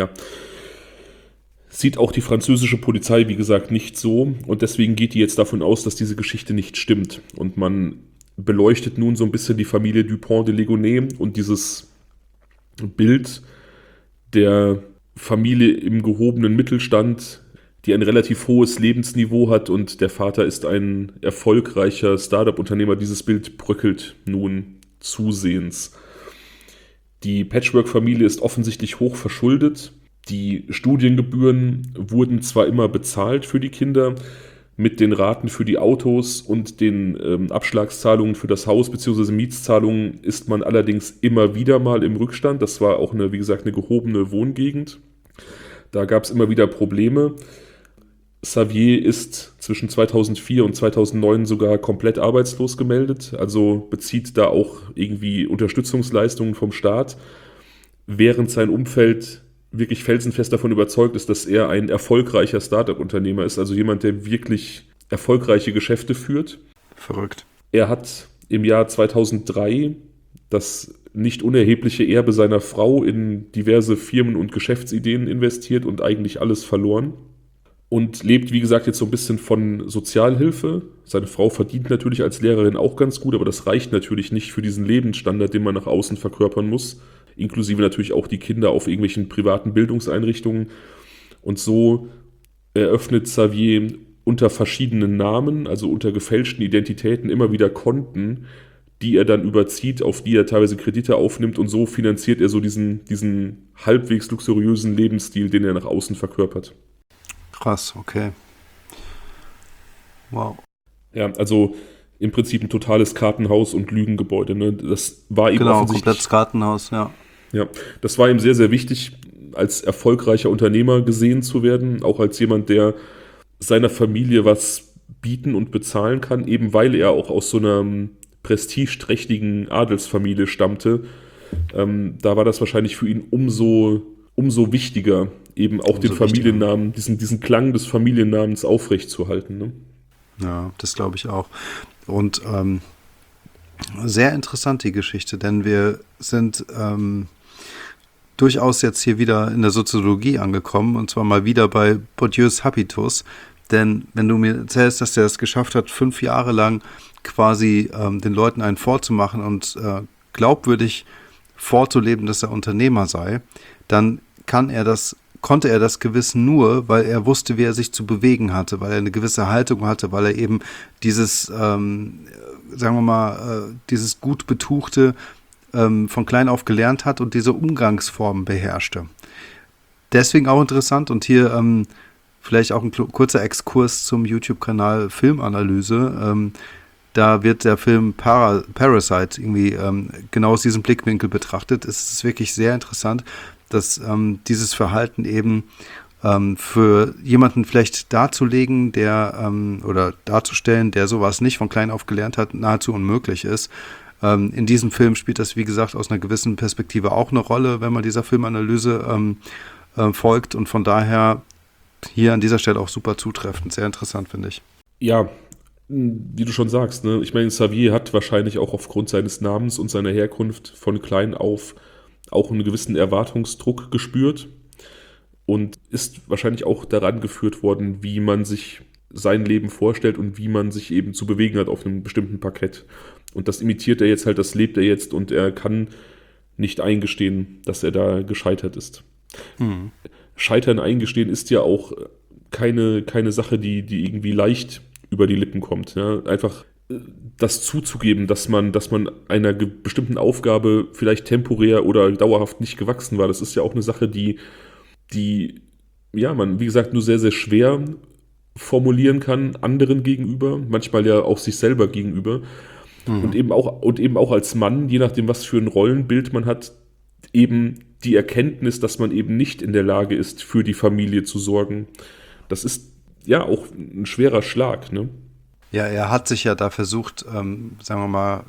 sieht auch die französische Polizei, wie gesagt, nicht so. Und deswegen geht die jetzt davon aus, dass diese Geschichte nicht stimmt. Und man beleuchtet nun so ein bisschen die Familie Dupont de Ligonnès und dieses Bild der Familie im gehobenen Mittelstand, die ein relativ hohes Lebensniveau hat und der Vater ist ein erfolgreicher Startup-Unternehmer. Dieses Bild bröckelt nun zusehends. Die Patchwork-Familie ist offensichtlich hoch verschuldet. Die Studiengebühren wurden zwar immer bezahlt für die Kinder, mit den Raten für die Autos und den Abschlagszahlungen für das Haus bzw. Mietszahlungen ist man allerdings immer wieder mal im Rückstand. Das war auch eine gehobene Wohngegend. Da gab es immer wieder Probleme. Xavier ist zwischen 2004 und 2009 sogar komplett arbeitslos gemeldet, also bezieht da auch irgendwie Unterstützungsleistungen vom Staat, während sein Umfeld wirklich felsenfest davon überzeugt ist, dass er ein erfolgreicher Startup-Unternehmer ist, also jemand, der wirklich erfolgreiche Geschäfte führt. Verrückt. Er hat im Jahr 2003 das nicht unerhebliche Erbe seiner Frau in diverse Firmen und Geschäftsideen investiert und eigentlich alles verloren. und lebt, wie gesagt, jetzt so ein bisschen von Sozialhilfe. Seine Frau verdient natürlich als Lehrerin auch ganz gut, aber das reicht natürlich nicht für diesen Lebensstandard, den man nach außen verkörpern muss. Inklusive natürlich auch die Kinder auf irgendwelchen privaten Bildungseinrichtungen. Und so eröffnet Xavier unter verschiedenen Namen, also unter gefälschten Identitäten, immer wieder Konten, die er dann überzieht, auf die er teilweise Kredite aufnimmt, und so finanziert er so diesen halbwegs luxuriösen Lebensstil, den er nach außen verkörpert. Krass, okay. Wow. Ja, also im Prinzip ein totales Kartenhaus und Lügengebäude. Ne? Das war ihm Genau, offensichtlich, komplettes Kartenhaus, ja. ja, das war ihm sehr, sehr wichtig, als erfolgreicher Unternehmer gesehen zu werden, auch als jemand, der seiner Familie was bieten und bezahlen kann, eben weil er auch aus so einer prestigeträchtigen Adelsfamilie stammte. Da war das wahrscheinlich für ihn umso wichtiger, eben auch den Familiennamen, diesen Klang des Familiennamens aufrechtzuerhalten. Ne? Ja, das glaube ich auch. Und sehr interessant die Geschichte, denn wir sind durchaus jetzt hier wieder in der Soziologie angekommen, und zwar mal wieder bei Bourdieus Habitus. Denn wenn du mir erzählst, dass der es geschafft hat, 5 Jahre lang quasi den Leuten einen vorzumachen und glaubwürdig vorzuleben, dass er Unternehmer sei, dann konnte er das gewiss nur, weil er wusste, wie er sich zu bewegen hatte, weil er eine gewisse Haltung hatte, weil er eben dieses, sagen wir mal, dieses gut betuchte von klein auf gelernt hat und diese Umgangsformen beherrschte. Deswegen auch interessant, und hier vielleicht auch ein kurzer Exkurs zum YouTube-Kanal Filmanalyse. Da wird der Film Parasite irgendwie genau aus diesem Blickwinkel betrachtet. Es ist wirklich sehr interessant, dass dieses Verhalten eben für jemanden vielleicht darzulegen, oder darzustellen, der sowas nicht von klein auf gelernt hat, nahezu unmöglich ist. In diesem Film spielt das, wie gesagt, aus einer gewissen Perspektive auch eine Rolle, wenn man dieser Filmanalyse folgt, und von daher hier an dieser Stelle auch super zutreffend. Sehr interessant, finde ich. Ja, wie du schon sagst, ne? Ich meine, Xavier hat wahrscheinlich auch aufgrund seines Namens und seiner Herkunft von klein auf auch einen gewissen Erwartungsdruck gespürt und ist wahrscheinlich auch daran geführt worden, wie man sich sein Leben vorstellt und wie man sich eben zu bewegen hat auf einem bestimmten Parkett. Und das imitiert er jetzt halt, das lebt er jetzt, und er kann nicht eingestehen, dass er da gescheitert ist. Mhm. Scheitern eingestehen ist ja auch keine Sache, die irgendwie leicht über die Lippen kommt. Ja? Einfach das zuzugeben, dass man einer bestimmten Aufgabe vielleicht temporär oder dauerhaft nicht gewachsen war, das ist ja auch eine Sache, die ja, man, wie gesagt, nur sehr, sehr schwer formulieren kann anderen gegenüber, manchmal ja auch sich selber gegenüber. Mhm. Und eben auch als Mann, je nachdem, was für ein Rollenbild man hat, eben die Erkenntnis, dass man eben nicht in der Lage ist, für die Familie zu sorgen. Das ist ja auch ein schwerer Schlag, ne? Ja, er hat sich ja da versucht, sagen wir mal,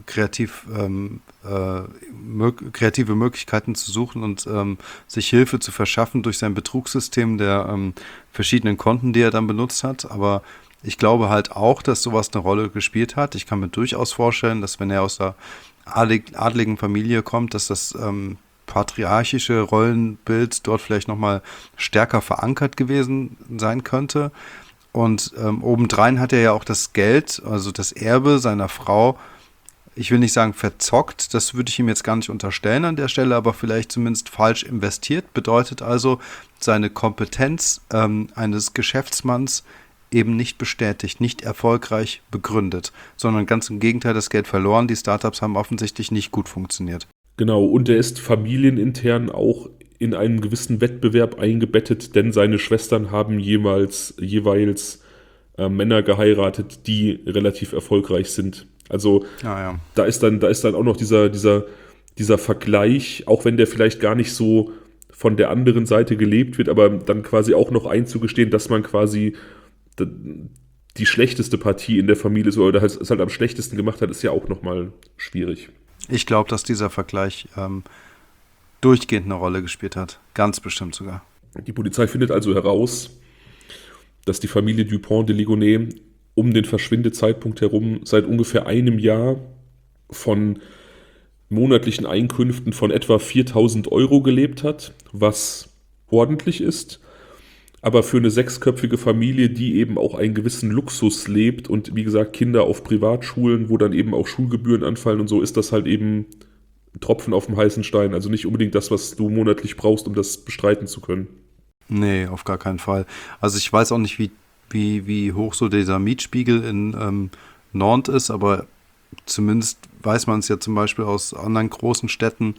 kreative Möglichkeiten zu suchen und sich Hilfe zu verschaffen durch sein Betrugssystem der verschiedenen Konten, die er dann benutzt hat. Aber ich glaube halt auch, dass sowas eine Rolle gespielt hat. Ich kann mir durchaus vorstellen, dass wenn er aus der adligen Familie kommt, dass das patriarchische Rollenbild dort vielleicht nochmal stärker verankert gewesen sein könnte. Und obendrein hat er ja auch das Geld, also das Erbe seiner Frau, ich will nicht sagen verzockt, das würde ich ihm jetzt gar nicht unterstellen an der Stelle, aber vielleicht zumindest falsch investiert. Bedeutet also, seine Kompetenz eines Geschäftsmanns eben nicht bestätigt, nicht erfolgreich begründet, sondern ganz im Gegenteil, das Geld verloren. Die Startups haben offensichtlich nicht gut funktioniert. Genau, und er ist familienintern auch in einen gewissen Wettbewerb eingebettet, denn seine Schwestern haben jeweils Männer geheiratet, die relativ erfolgreich sind. Also da ist dann auch noch dieser Vergleich, auch wenn der vielleicht gar nicht so von der anderen Seite gelebt wird, aber dann quasi auch noch einzugestehen, dass man quasi die schlechteste Partie in der Familie ist oder es halt am schlechtesten gemacht hat, ist ja auch nochmal schwierig. Ich glaube, dass dieser Vergleich durchgehend eine Rolle gespielt hat. Ganz bestimmt sogar. Die Polizei findet also heraus, dass die Familie Dupont de Ligonnès um den Verschwindezeitpunkt herum seit ungefähr einem Jahr von monatlichen Einkünften von etwa 4.000 € gelebt hat, was ordentlich ist. Aber für eine sechsköpfige Familie, die eben auch einen gewissen Luxus lebt und wie gesagt Kinder auf Privatschulen, wo dann eben auch Schulgebühren anfallen und so, ist das halt eben ein Tropfen auf dem heißen Stein. Also nicht unbedingt das, was du monatlich brauchst, um das bestreiten zu können. Nee, auf gar keinen Fall. Also ich weiß auch nicht, wie hoch so dieser Mietspiegel in Nantes ist, aber zumindest weiß man es ja zum Beispiel aus anderen großen Städten,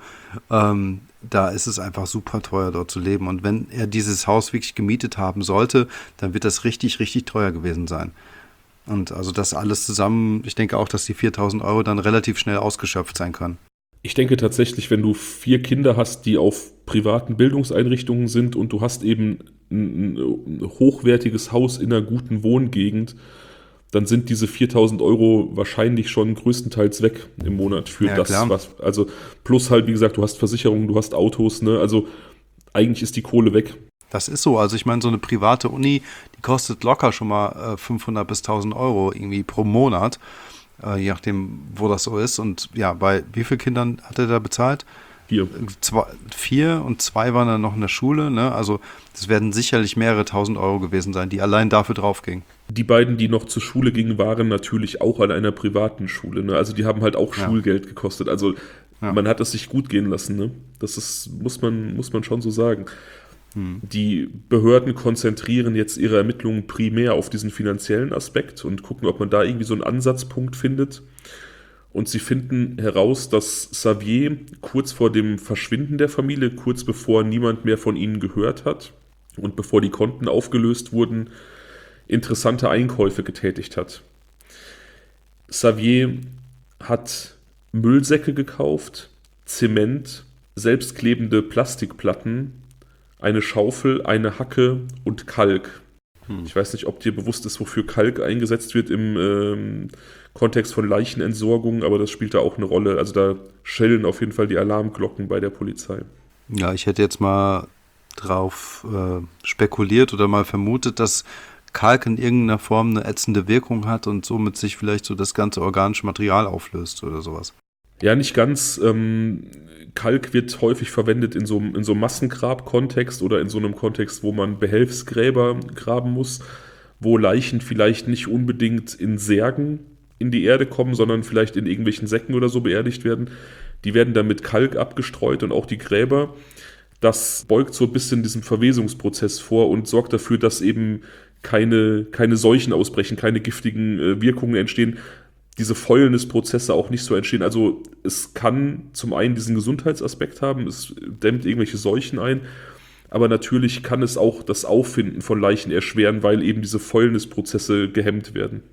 da ist es einfach super teuer, dort zu leben. Und wenn er dieses Haus wirklich gemietet haben sollte, dann wird das richtig, richtig teuer gewesen sein. Und also das alles zusammen, ich denke auch, dass die 4.000 Euro dann relativ schnell ausgeschöpft sein können. Ich denke tatsächlich, wenn du 4 Kinder hast, die auf privaten Bildungseinrichtungen sind und du hast eben ein hochwertiges Haus in einer guten Wohngegend, dann sind diese 4.000 Euro wahrscheinlich schon größtenteils weg im Monat für Ja, das, klar. also plus halt, wie gesagt, du hast Versicherungen, du hast Autos, ne, also eigentlich ist die Kohle weg. Das ist so. Also ich meine, so eine private Uni, die kostet locker schon mal 500 bis 1.000 Euro irgendwie pro Monat, je nachdem, wo das so ist. Und ja, bei wie vielen Kindern hat er da bezahlt? Hier. 4 und 2 waren dann noch in der Schule. Ne? Also das werden sicherlich mehrere 1.000 Euro gewesen sein, die allein dafür draufgingen. Die beiden, die noch zur Schule gingen, waren natürlich auch an einer privaten Schule, ne, also die haben halt auch Ja. Schulgeld gekostet, also Ja. man hat es sich gut gehen lassen, ne, das ist, muss man schon so sagen. Die Behörden konzentrieren jetzt ihre Ermittlungen primär auf diesen finanziellen Aspekt und gucken, ob man da irgendwie so einen Ansatzpunkt findet. Und sie finden heraus, dass Xavier kurz vor dem Verschwinden der Familie, kurz bevor niemand mehr von ihnen gehört hat und bevor die Konten aufgelöst wurden, interessante Einkäufe getätigt hat. Xavier hat Müllsäcke gekauft, Zement, selbstklebende Plastikplatten, eine Schaufel, eine Hacke und Kalk. Ich weiß nicht, ob dir bewusst ist, wofür Kalk eingesetzt wird im Kontext von Leichenentsorgung, aber das spielt da auch eine Rolle. Also da schellen auf jeden Fall die Alarmglocken bei der Polizei. Ja, ich hätte jetzt mal drauf spekuliert oder mal vermutet, dass Kalk in irgendeiner Form eine ätzende Wirkung hat und somit sich vielleicht so das ganze organische Material auflöst oder sowas. Ja, nicht ganz. Kalk wird häufig verwendet in so einem Massengrab-Kontext oder in so einem Kontext, wo man Behelfsgräber graben muss, wo Leichen vielleicht nicht unbedingt in Särgen in die Erde kommen, sondern vielleicht in irgendwelchen Säcken oder so beerdigt werden. Die werden dann mit Kalk abgestreut und auch die Gräber. Das beugt so ein bisschen diesem Verwesungsprozess vor und sorgt dafür, dass eben keine Seuchen ausbrechen, keine giftigen Wirkungen entstehen, diese Fäulnisprozesse auch nicht so entstehen. Also es kann zum einen diesen Gesundheitsaspekt haben, es dämmt irgendwelche Seuchen ein, aber natürlich kann es auch das Auffinden von Leichen erschweren, weil eben diese Fäulnisprozesse gehemmt werden.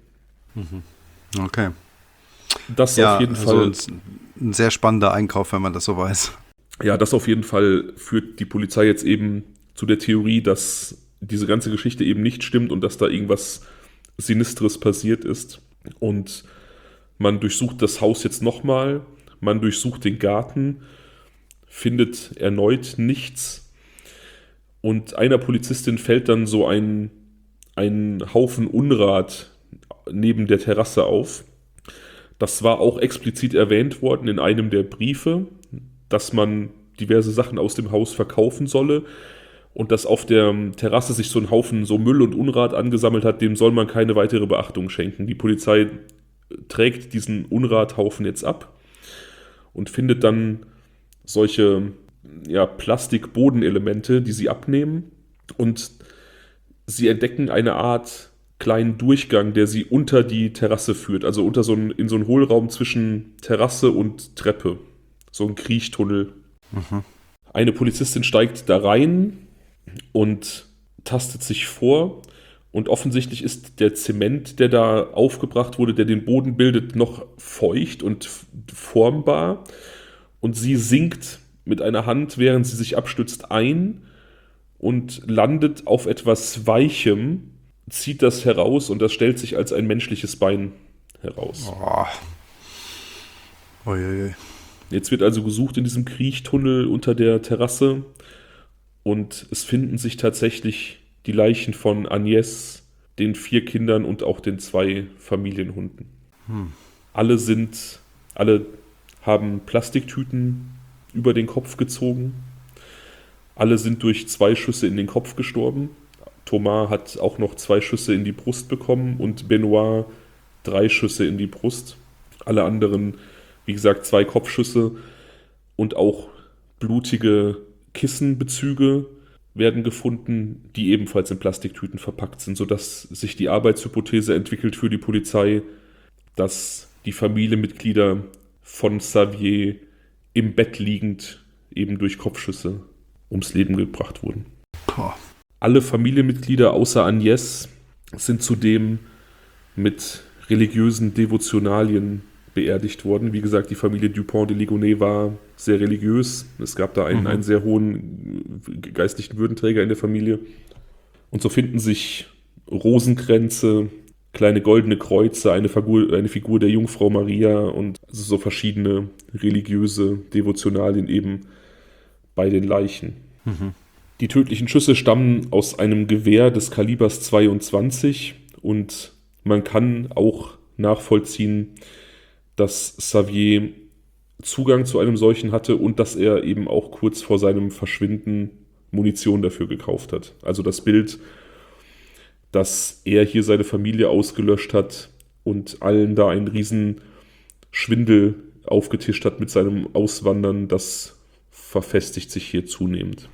Okay. Das Ja, auf jeden also Fall. ein sehr spannender Einkauf, wenn man das so weiß. Ja, das auf jeden Fall führt die Polizei jetzt eben zu der Theorie, dass diese ganze Geschichte eben nicht stimmt und dass da irgendwas Sinistres passiert ist. Und man durchsucht das Haus jetzt nochmal, man durchsucht den Garten, findet erneut nichts. Und einer Polizistin fällt dann so ein Haufen Unrat neben der Terrasse auf. Das war auch explizit erwähnt worden in einem der Briefe, dass man diverse Sachen aus dem Haus verkaufen solle und dass auf der Terrasse sich so ein Haufen so Müll und Unrat angesammelt hat, dem soll man keine weitere Beachtung schenken. Die Polizei trägt diesen Unrathaufen jetzt ab und findet dann solche Plastikbodenelemente, die sie abnehmen, und sie entdecken eine Art kleinen Durchgang, der sie unter die Terrasse führt, also in so einen Hohlraum zwischen Terrasse und Treppe, so ein Kriechtunnel. Eine Polizistin steigt da rein und tastet sich vor. Und offensichtlich ist der Zement, der da aufgebracht wurde, der den Boden bildet, noch feucht und formbar. Und sie sinkt mit einer Hand, während sie sich abstützt, ein und landet auf etwas Weichem, zieht das heraus und das stellt sich als ein menschliches Bein heraus. Uiuiui. Jetzt wird also gesucht in diesem Kriechtunnel unter der Terrasse und es finden sich tatsächlich die Leichen von Agnès, den 4 Kindern und auch den 2 Familienhunden. Alle haben Plastiktüten über den Kopf gezogen. Alle sind durch 2 Schüsse in den Kopf gestorben. Thomas hat auch noch 2 Schüsse in die Brust bekommen und Benoit 3 Schüsse in die Brust. Alle anderen, wie gesagt, 2 Kopfschüsse und auch blutige Kissenbezüge werden gefunden, die ebenfalls in Plastiktüten verpackt sind, sodass sich die Arbeitshypothese entwickelt für die Polizei, dass die Familienmitglieder von Xavier im Bett liegend eben durch Kopfschüsse ums Leben gebracht wurden. Boah. Alle Familienmitglieder außer Agnès sind zudem mit religiösen Devotionalien beerdigt worden. Wie gesagt, die Familie Dupont de Ligonnès war sehr religiös. Es gab da einen sehr hohen geistlichen Würdenträger in der Familie. Und so finden sich Rosenkränze, kleine goldene Kreuze, eine Figur der Jungfrau Maria und also so verschiedene religiöse Devotionalien eben bei den Leichen. Die tödlichen Schüsse stammen aus einem Gewehr des Kalibers 22 und man kann auch nachvollziehen, dass Xavier Zugang zu einem solchen hatte und dass er eben auch kurz vor seinem Verschwinden Munition dafür gekauft hat. Also das Bild, dass er hier seine Familie ausgelöscht hat und allen da einen riesen Schwindel aufgetischt hat mit seinem Auswandern, das verfestigt sich hier zunehmend.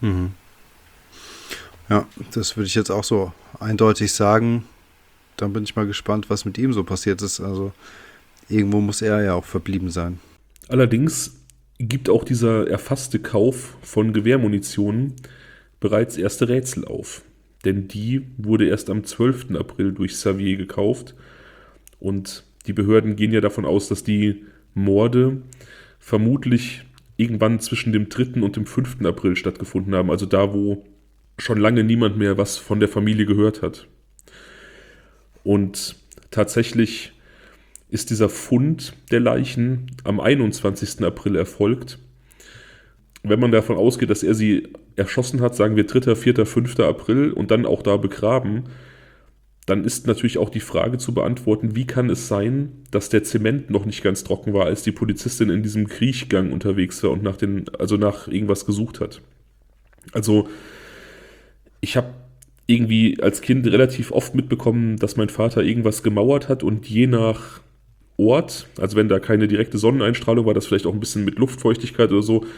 Ja, das würde ich jetzt auch so eindeutig sagen. Dann bin ich mal gespannt, was mit ihm so passiert ist. Also irgendwo muss er ja auch verblieben sein. Allerdings gibt auch dieser erfasste Kauf von Gewehrmunition bereits erste Rätsel auf. Denn die wurde erst am 12. April durch Xavier gekauft. Und die Behörden gehen ja davon aus, dass die Morde vermutlich irgendwann zwischen dem 3. und dem 5. April stattgefunden haben. Also da, wo schon lange niemand mehr was von der Familie gehört hat. Und tatsächlich ist dieser Fund der Leichen am 21. April erfolgt. Wenn man davon ausgeht, dass er sie erschossen hat, sagen wir 3., 4., 5. April und dann auch da begraben, dann ist natürlich auch die Frage zu beantworten, wie kann es sein, dass der Zement noch nicht ganz trocken war, als die Polizistin in diesem Kriechgang unterwegs war und nach irgendwas gesucht hat. Also ich habe irgendwie als Kind relativ oft mitbekommen, dass mein Vater irgendwas gemauert hat und je nach Ort, also wenn da keine direkte Sonneneinstrahlung war, das vielleicht auch ein bisschen mit Luftfeuchtigkeit oder so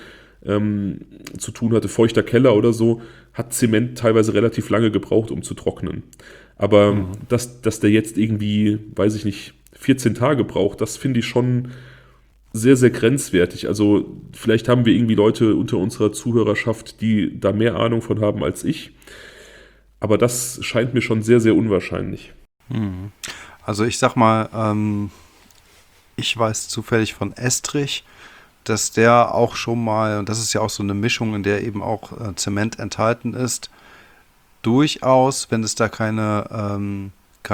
zu tun hatte, feuchter Keller oder so, hat Zement teilweise relativ lange gebraucht, um zu trocknen. Aber dass der jetzt irgendwie, weiß ich nicht, 14 Tage braucht, das finde ich schon sehr, sehr grenzwertig. Also vielleicht haben wir irgendwie Leute unter unserer Zuhörerschaft, die da mehr Ahnung von haben als ich. Aber das scheint mir schon sehr, sehr unwahrscheinlich. Also ich sag mal, ich weiß zufällig von Estrich, dass der auch schon mal, und das ist ja auch so eine Mischung, in der eben auch Zement enthalten ist, durchaus, wenn es da keine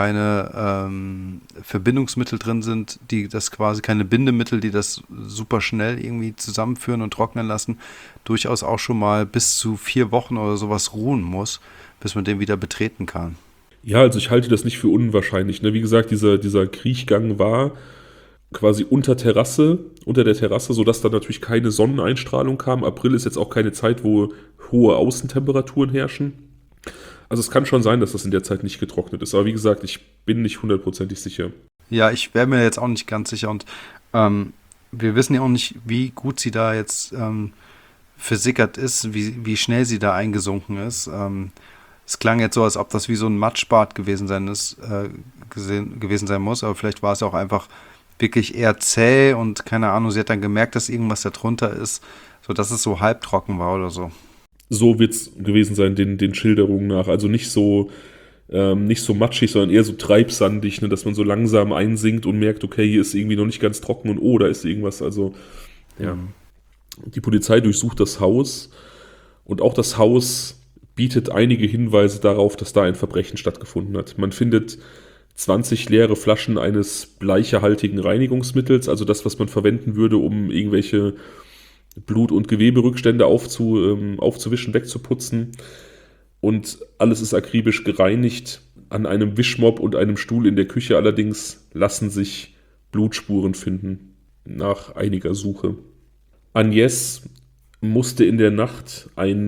Verbindungsmittel drin sind, die das quasi, keine Bindemittel, die das super schnell irgendwie zusammenführen und trocknen lassen, durchaus auch schon mal bis zu 4 Wochen oder sowas ruhen muss, bis man den wieder betreten kann. Ja, also ich halte das nicht für unwahrscheinlich. Ne? Wie gesagt, dieser Kriechgang war quasi unter der Terrasse, sodass da natürlich keine Sonneneinstrahlung kam. April ist jetzt auch keine Zeit, wo hohe Außentemperaturen herrschen. Also es kann schon sein, dass das in der Zeit nicht getrocknet ist. Aber wie gesagt, ich bin nicht 100% sicher. Ja, ich wäre mir jetzt auch nicht ganz sicher. Und wir wissen ja auch nicht, wie gut sie da jetzt versickert ist, wie schnell sie da eingesunken ist. Es klang jetzt so, als ob das wie so ein Matschbad gewesen sein muss. Aber vielleicht war es auch einfach wirklich eher zäh und keine Ahnung, sie hat dann gemerkt, dass irgendwas da drunter ist, sodass es so halbtrocken war oder so. So wird es gewesen sein, den Schilderungen nach. Also nicht so matschig, sondern eher so treibsandig, ne, dass man so langsam einsinkt und merkt, okay, hier ist irgendwie noch nicht ganz trocken und oh, da ist irgendwas. Also, ja. Die Polizei durchsucht das Haus und auch das Haus bietet einige Hinweise darauf, dass da ein Verbrechen stattgefunden hat. Man findet 20 leere Flaschen eines bleichehaltigen Reinigungsmittels, also das, was man verwenden würde, um irgendwelche Blut- und Geweberückstände aufzuwischen, wegzuputzen. Und alles ist akribisch gereinigt. An einem Wischmopp und einem Stuhl in der Küche allerdings lassen sich Blutspuren finden, nach einiger Suche. Agnès musste in der Nacht ein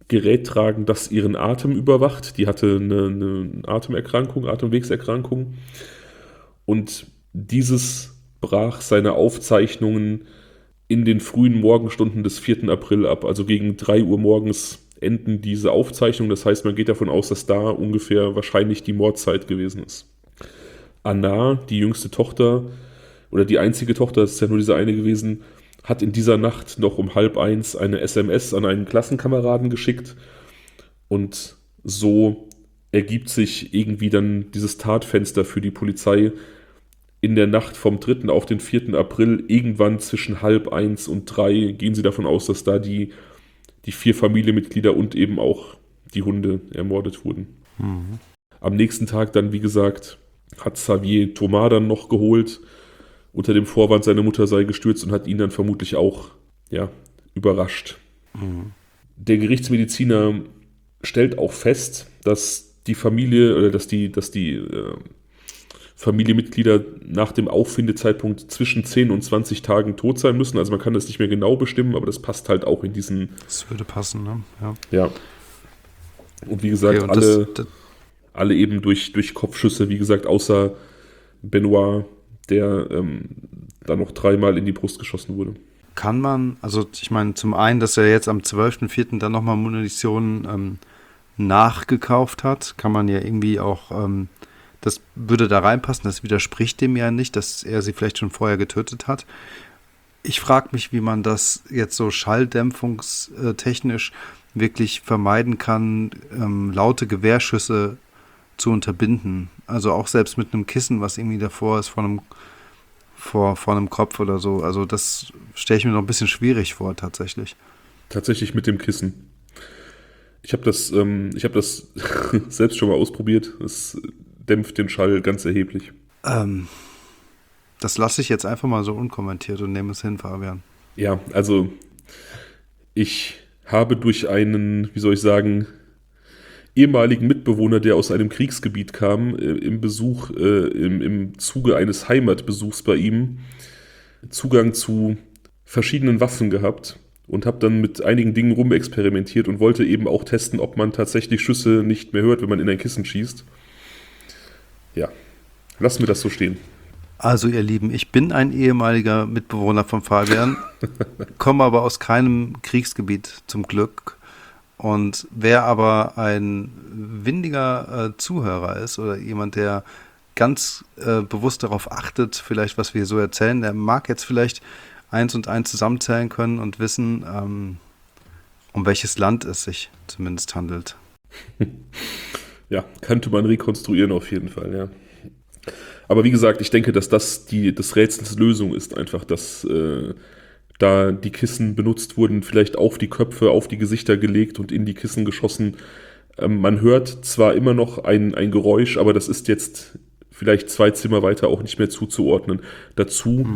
Gerät tragen, das ihren Atem überwacht. Die hatte eine Atemerkrankung, Atemwegserkrankung. Und dieses brach seine Aufzeichnungen in den frühen Morgenstunden des 4. April ab. Also gegen 3 Uhr morgens enden diese Aufzeichnungen. Das heißt, man geht davon aus, dass da ungefähr wahrscheinlich die Mordzeit gewesen ist. Anna, die jüngste Tochter oder die einzige Tochter, das ist ja nur diese eine gewesen, hat in dieser Nacht noch um 12:30 eine SMS an einen Klassenkameraden geschickt. Und so ergibt sich irgendwie dann dieses Tatfenster für die Polizei. In der Nacht vom 3. auf den 4. April, irgendwann zwischen 12:30 und 3, gehen sie davon aus, dass da die 4 Familienmitglieder und eben auch die Hunde ermordet wurden. Mhm. Am nächsten Tag dann, wie gesagt, hat Xavier Thomas dann noch geholt, unter dem Vorwand, seine Mutter sei gestürzt, und hat ihn dann vermutlich auch überrascht. Mhm. Der Gerichtsmediziner stellt auch fest, dass die Familie oder dass die Familienmitglieder nach dem Auffindezeitpunkt zwischen 10 und 20 Tagen tot sein müssen. Also man kann das nicht mehr genau bestimmen, aber das passt halt auch in diesen... Das würde passen, ne? Ja. Und wie gesagt, Okay, und alle eben durch Kopfschüsse, wie gesagt, außer Benoit, der dann noch 3-mal in die Brust geschossen wurde. kann man, also ich meine, zum einen, dass er jetzt am 12.04. dann nochmal Munition nachgekauft hat, kann man ja irgendwie auch, das würde da reinpassen, das widerspricht dem ja nicht, dass er sie vielleicht schon vorher getötet hat. Ich frage mich, wie man das jetzt so schalldämpfungstechnisch wirklich vermeiden kann, laute Gewehrschüsse zu unterbinden. Also auch selbst mit einem Kissen, was irgendwie davor ist, vor einem Kopf oder so. Also das stelle ich mir noch ein bisschen schwierig vor, tatsächlich. Tatsächlich mit dem Kissen. Ich habe das selbst schon mal ausprobiert. Es dämpft den Schall ganz erheblich. Das lasse ich jetzt einfach mal so unkommentiert und nehme es hin, Fabian. Ja, also ich habe durch einen, wie soll ich sagen, ehemaligen Mitbewohner, der aus einem Kriegsgebiet kam, im Zuge eines Heimatbesuchs bei ihm Zugang zu verschiedenen Waffen gehabt und habe dann mit einigen Dingen rumexperimentiert und wollte eben auch testen, ob man tatsächlich Schüsse nicht mehr hört, wenn man in ein Kissen schießt. Ja, lassen wir das so stehen. Also ihr Lieben, ich bin ein ehemaliger Mitbewohner von Fabian, komme aber aus keinem Kriegsgebiet zum Glück. Und wer aber ein windiger Zuhörer ist oder jemand, der ganz bewusst darauf achtet, vielleicht was wir hier so erzählen, der mag jetzt vielleicht 1 und 1 zusammenzählen können und wissen, um welches Land es sich zumindest handelt. Ja, könnte man rekonstruieren auf jeden Fall, ja. Aber wie gesagt, ich denke, dass das des Rätsels Lösung ist, einfach, dass da die Kissen benutzt wurden, vielleicht auf die Köpfe, auf die Gesichter gelegt und in die Kissen geschossen. Man hört zwar immer noch ein Geräusch, aber das ist jetzt vielleicht 2 Zimmer weiter auch nicht mehr zuzuordnen. Dazu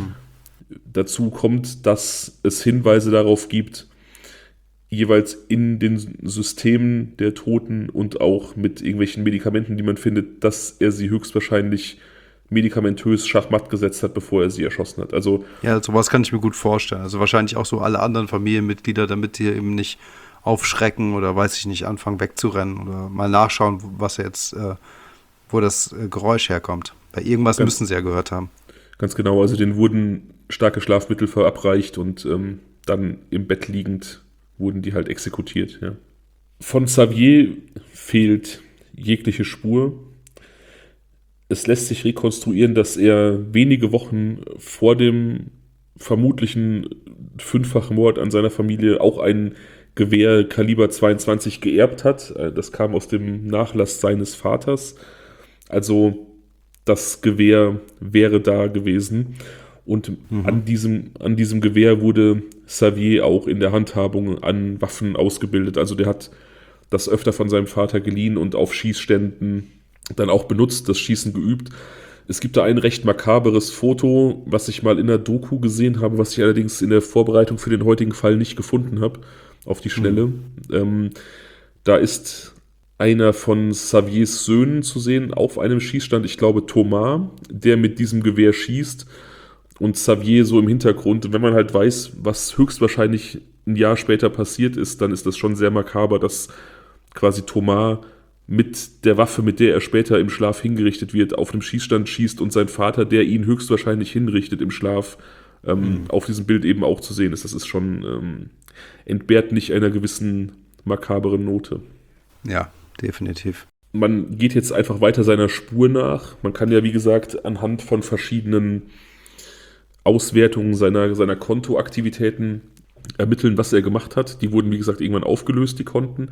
kommt, dass es Hinweise darauf gibt, jeweils in den Systemen der Toten und auch mit irgendwelchen Medikamenten, die man findet, dass er sie höchstwahrscheinlich medikamentös schachmatt gesetzt hat, bevor er sie erschossen hat. Also ja, sowas kann ich mir gut vorstellen. Also wahrscheinlich auch so alle anderen Familienmitglieder, damit die eben nicht aufschrecken oder weiß ich nicht, anfangen wegzurennen oder mal nachschauen, was jetzt, wo das Geräusch herkommt. Bei irgendwas müssen sie ja gehört haben. Ganz genau, also denen wurden starke Schlafmittel verabreicht und dann im Bett liegend wurden die halt exekutiert. Ja. Von Xavier fehlt jegliche Spur. Es lässt sich rekonstruieren, dass er wenige Wochen vor dem vermutlichen 5-fachen Mord an seiner Familie auch ein Gewehr Kaliber 22 geerbt hat. Das kam aus dem Nachlass seines Vaters. Also das Gewehr wäre da gewesen. Und an diesem Gewehr wurde Xavier auch in der Handhabung an Waffen ausgebildet. Also der hat das öfter von seinem Vater geliehen und auf Schießständen dann auch benutzt, das Schießen geübt. Es gibt da ein recht makaberes Foto, was ich mal in der Doku gesehen habe, was ich allerdings in der Vorbereitung für den heutigen Fall nicht gefunden habe, auf die Schnelle. Da ist einer von Xaviers Söhnen zu sehen auf einem Schießstand, ich glaube Thomas, der mit diesem Gewehr schießt und Xavier so im Hintergrund. Und wenn man halt weiß, was höchstwahrscheinlich ein Jahr später passiert ist, dann ist das schon sehr makaber, dass quasi Thomas mit der Waffe, mit der er später im Schlaf hingerichtet wird, auf einem Schießstand schießt und sein Vater, der ihn höchstwahrscheinlich hinrichtet im Schlaf, auf diesem Bild eben auch zu sehen ist. Das ist schon, entbehrt nicht einer gewissen makaberen Note. Ja, definitiv. Man geht jetzt einfach weiter seiner Spur nach. Man kann ja, wie gesagt, anhand von verschiedenen Auswertungen seiner Kontoaktivitäten ermitteln, was er gemacht hat. Die wurden, wie gesagt, irgendwann aufgelöst, die Konten.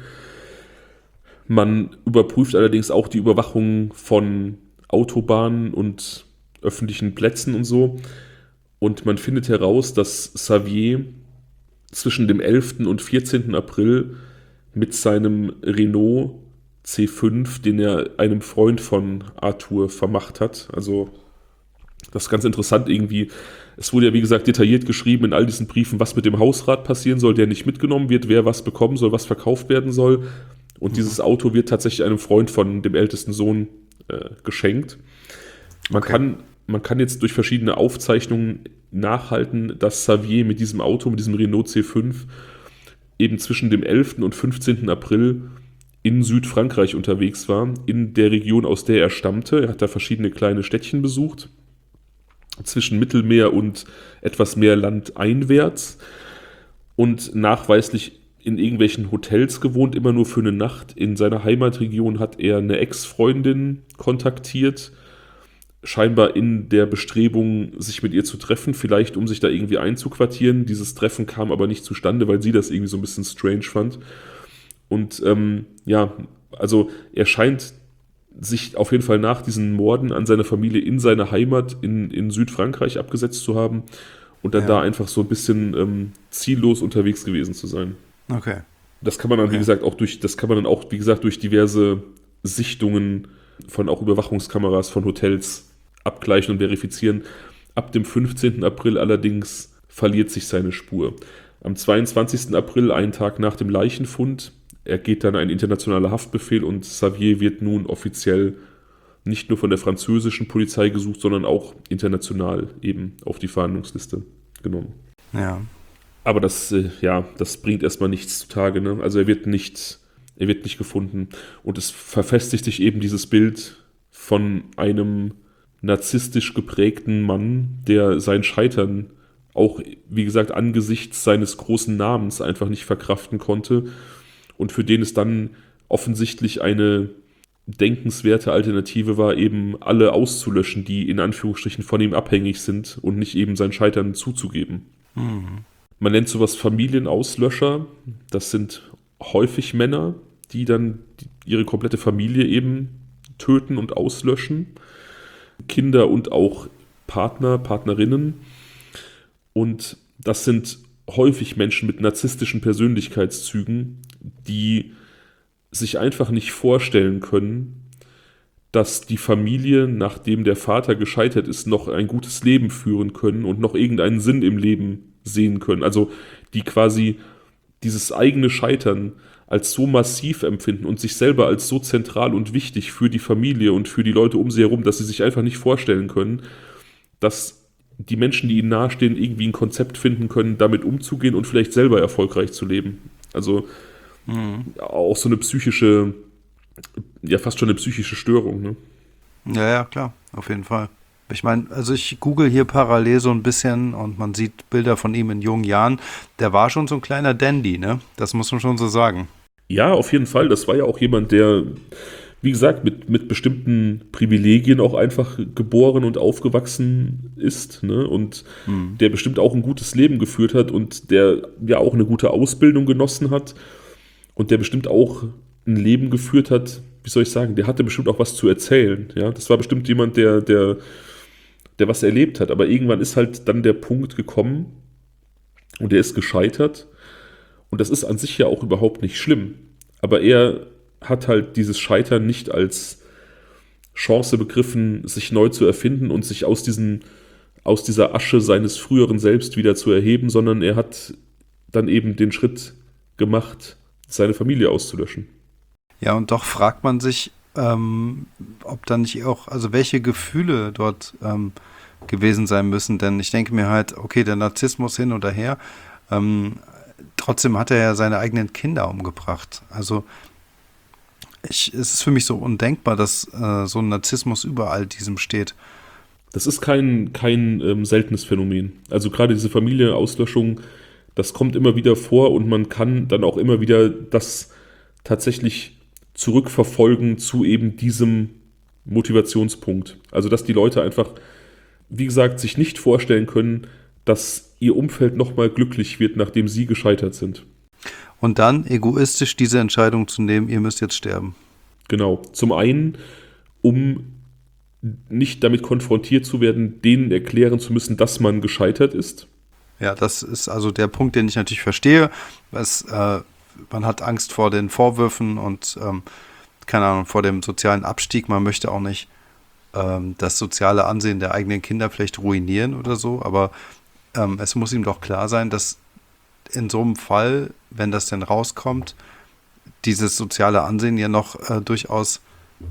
Man überprüft allerdings auch die Überwachung von Autobahnen und öffentlichen Plätzen und so. Und man findet heraus, dass Xavier zwischen dem 11. und 14. April mit seinem Renault C5, den er einem Freund von Arthur vermacht hat. Also das ist ganz interessant irgendwie. Es wurde ja, wie gesagt, detailliert geschrieben in all diesen Briefen, was mit dem Hausrat passieren soll, der nicht mitgenommen wird, wer was bekommen soll, was verkauft werden soll. Und dieses Auto wird tatsächlich einem Freund von dem ältesten Sohn geschenkt. Man kann jetzt durch verschiedene Aufzeichnungen nachhalten, dass Xavier mit diesem Auto, mit diesem Renault C5, eben zwischen dem 11. und 15. April in Südfrankreich unterwegs war, in der Region, aus der er stammte. Er hat da verschiedene kleine Städtchen besucht, zwischen Mittelmeer und etwas mehr landeinwärts und nachweislich in irgendwelchen Hotels gewohnt, immer nur für eine Nacht. In seiner Heimatregion hat er eine Ex-Freundin kontaktiert, scheinbar in der Bestrebung, sich mit ihr zu treffen, vielleicht um sich da irgendwie einzuquartieren. Dieses Treffen kam aber nicht zustande, weil sie das irgendwie so ein bisschen strange fand. Und also er scheint sich auf jeden Fall nach diesen Morden an seiner Familie in seiner Heimat in Südfrankreich abgesetzt zu haben und dann da einfach so ein bisschen ziellos unterwegs gewesen zu sein. Okay. Das kann man dann, wie gesagt, durch diverse Sichtungen von auch Überwachungskameras von Hotels abgleichen und verifizieren. Ab dem 15. April allerdings verliert sich seine Spur. Am 22. April, einen Tag nach dem Leichenfund, ergeht dann ein internationaler Haftbefehl und Xavier wird nun offiziell nicht nur von der französischen Polizei gesucht, sondern auch international eben auf die Fahndungsliste genommen. Ja. Aber das bringt erstmal nichts zutage, ne? Also er wird nicht gefunden. Und es verfestigt sich eben dieses Bild von einem narzisstisch geprägten Mann, der sein Scheitern auch, wie gesagt, angesichts seines großen Namens einfach nicht verkraften konnte und für den es dann offensichtlich eine denkenswerte Alternative war, eben alle auszulöschen, die in Anführungsstrichen von ihm abhängig sind und nicht eben sein Scheitern zuzugeben. Mhm. Man nennt sowas Familienauslöscher. Das sind häufig Männer, die dann ihre komplette Familie eben töten und auslöschen. Kinder und auch Partner, Partnerinnen. Und das sind häufig Menschen mit narzisstischen Persönlichkeitszügen, die sich einfach nicht vorstellen können, dass die Familie, nachdem der Vater gescheitert ist, noch ein gutes Leben führen können und noch irgendeinen Sinn im Leben sehen können. Also die quasi dieses eigene Scheitern als so massiv empfinden und sich selber als so zentral und wichtig für die Familie und für die Leute um sie herum, dass sie sich einfach nicht vorstellen können, dass die Menschen, die ihnen nahestehen, irgendwie ein Konzept finden können, damit umzugehen und vielleicht selber erfolgreich zu leben. Also auch so eine psychische, ja fast schon eine psychische Störung. Ne? Ja, klar, auf jeden Fall. Ich meine, also ich google hier parallel so ein bisschen und man sieht Bilder von ihm in jungen Jahren. Der war schon so ein kleiner Dandy, ne? Das muss man schon so sagen. Ja, auf jeden Fall. Das war ja auch jemand, der, wie gesagt, mit bestimmten Privilegien auch einfach geboren und aufgewachsen ist, ne? Und der bestimmt auch ein gutes Leben geführt hat und der ja auch eine gute Ausbildung genossen hat und der bestimmt auch ein Leben geführt hat, wie soll ich sagen, der hatte bestimmt auch was zu erzählen. Ja? Das war bestimmt jemand, der was erlebt hat. Aber irgendwann ist halt dann der Punkt gekommen und der ist gescheitert. Und das ist an sich ja auch überhaupt nicht schlimm. Aber er hat halt dieses Scheitern nicht als Chance begriffen, sich neu zu erfinden und sich aus dieser Asche seines früheren Selbst wieder zu erheben, sondern er hat dann eben den Schritt gemacht, seine Familie auszulöschen. Ja, und doch fragt man sich, ob dann nicht auch, also welche Gefühle dort gewesen sein müssen, denn ich denke mir halt, okay, der Narzissmus hin oder her, trotzdem hat er ja seine eigenen Kinder umgebracht. Also es ist für mich so undenkbar, dass so ein Narzissmus über all diesem steht. Das ist kein seltenes Phänomen. Also gerade diese Familienauslöschung, das kommt immer wieder vor und man kann dann auch immer wieder das tatsächlich zurückverfolgen zu eben diesem Motivationspunkt. Also dass die Leute einfach, wie gesagt, sich nicht vorstellen können, dass ihr Umfeld nochmal glücklich wird, nachdem sie gescheitert sind. Und dann egoistisch diese Entscheidung zu nehmen, ihr müsst jetzt sterben. Genau. Zum einen, um nicht damit konfrontiert zu werden, denen erklären zu müssen, dass man gescheitert ist. Ja, das ist also der Punkt, den ich natürlich verstehe. Man hat Angst vor den Vorwürfen und keine Ahnung, vor dem sozialen Abstieg. Man möchte auch nicht das soziale Ansehen der eigenen Kinder vielleicht ruinieren oder so, aber es muss ihm doch klar sein, dass in so einem Fall, wenn das denn rauskommt, dieses soziale Ansehen ja noch durchaus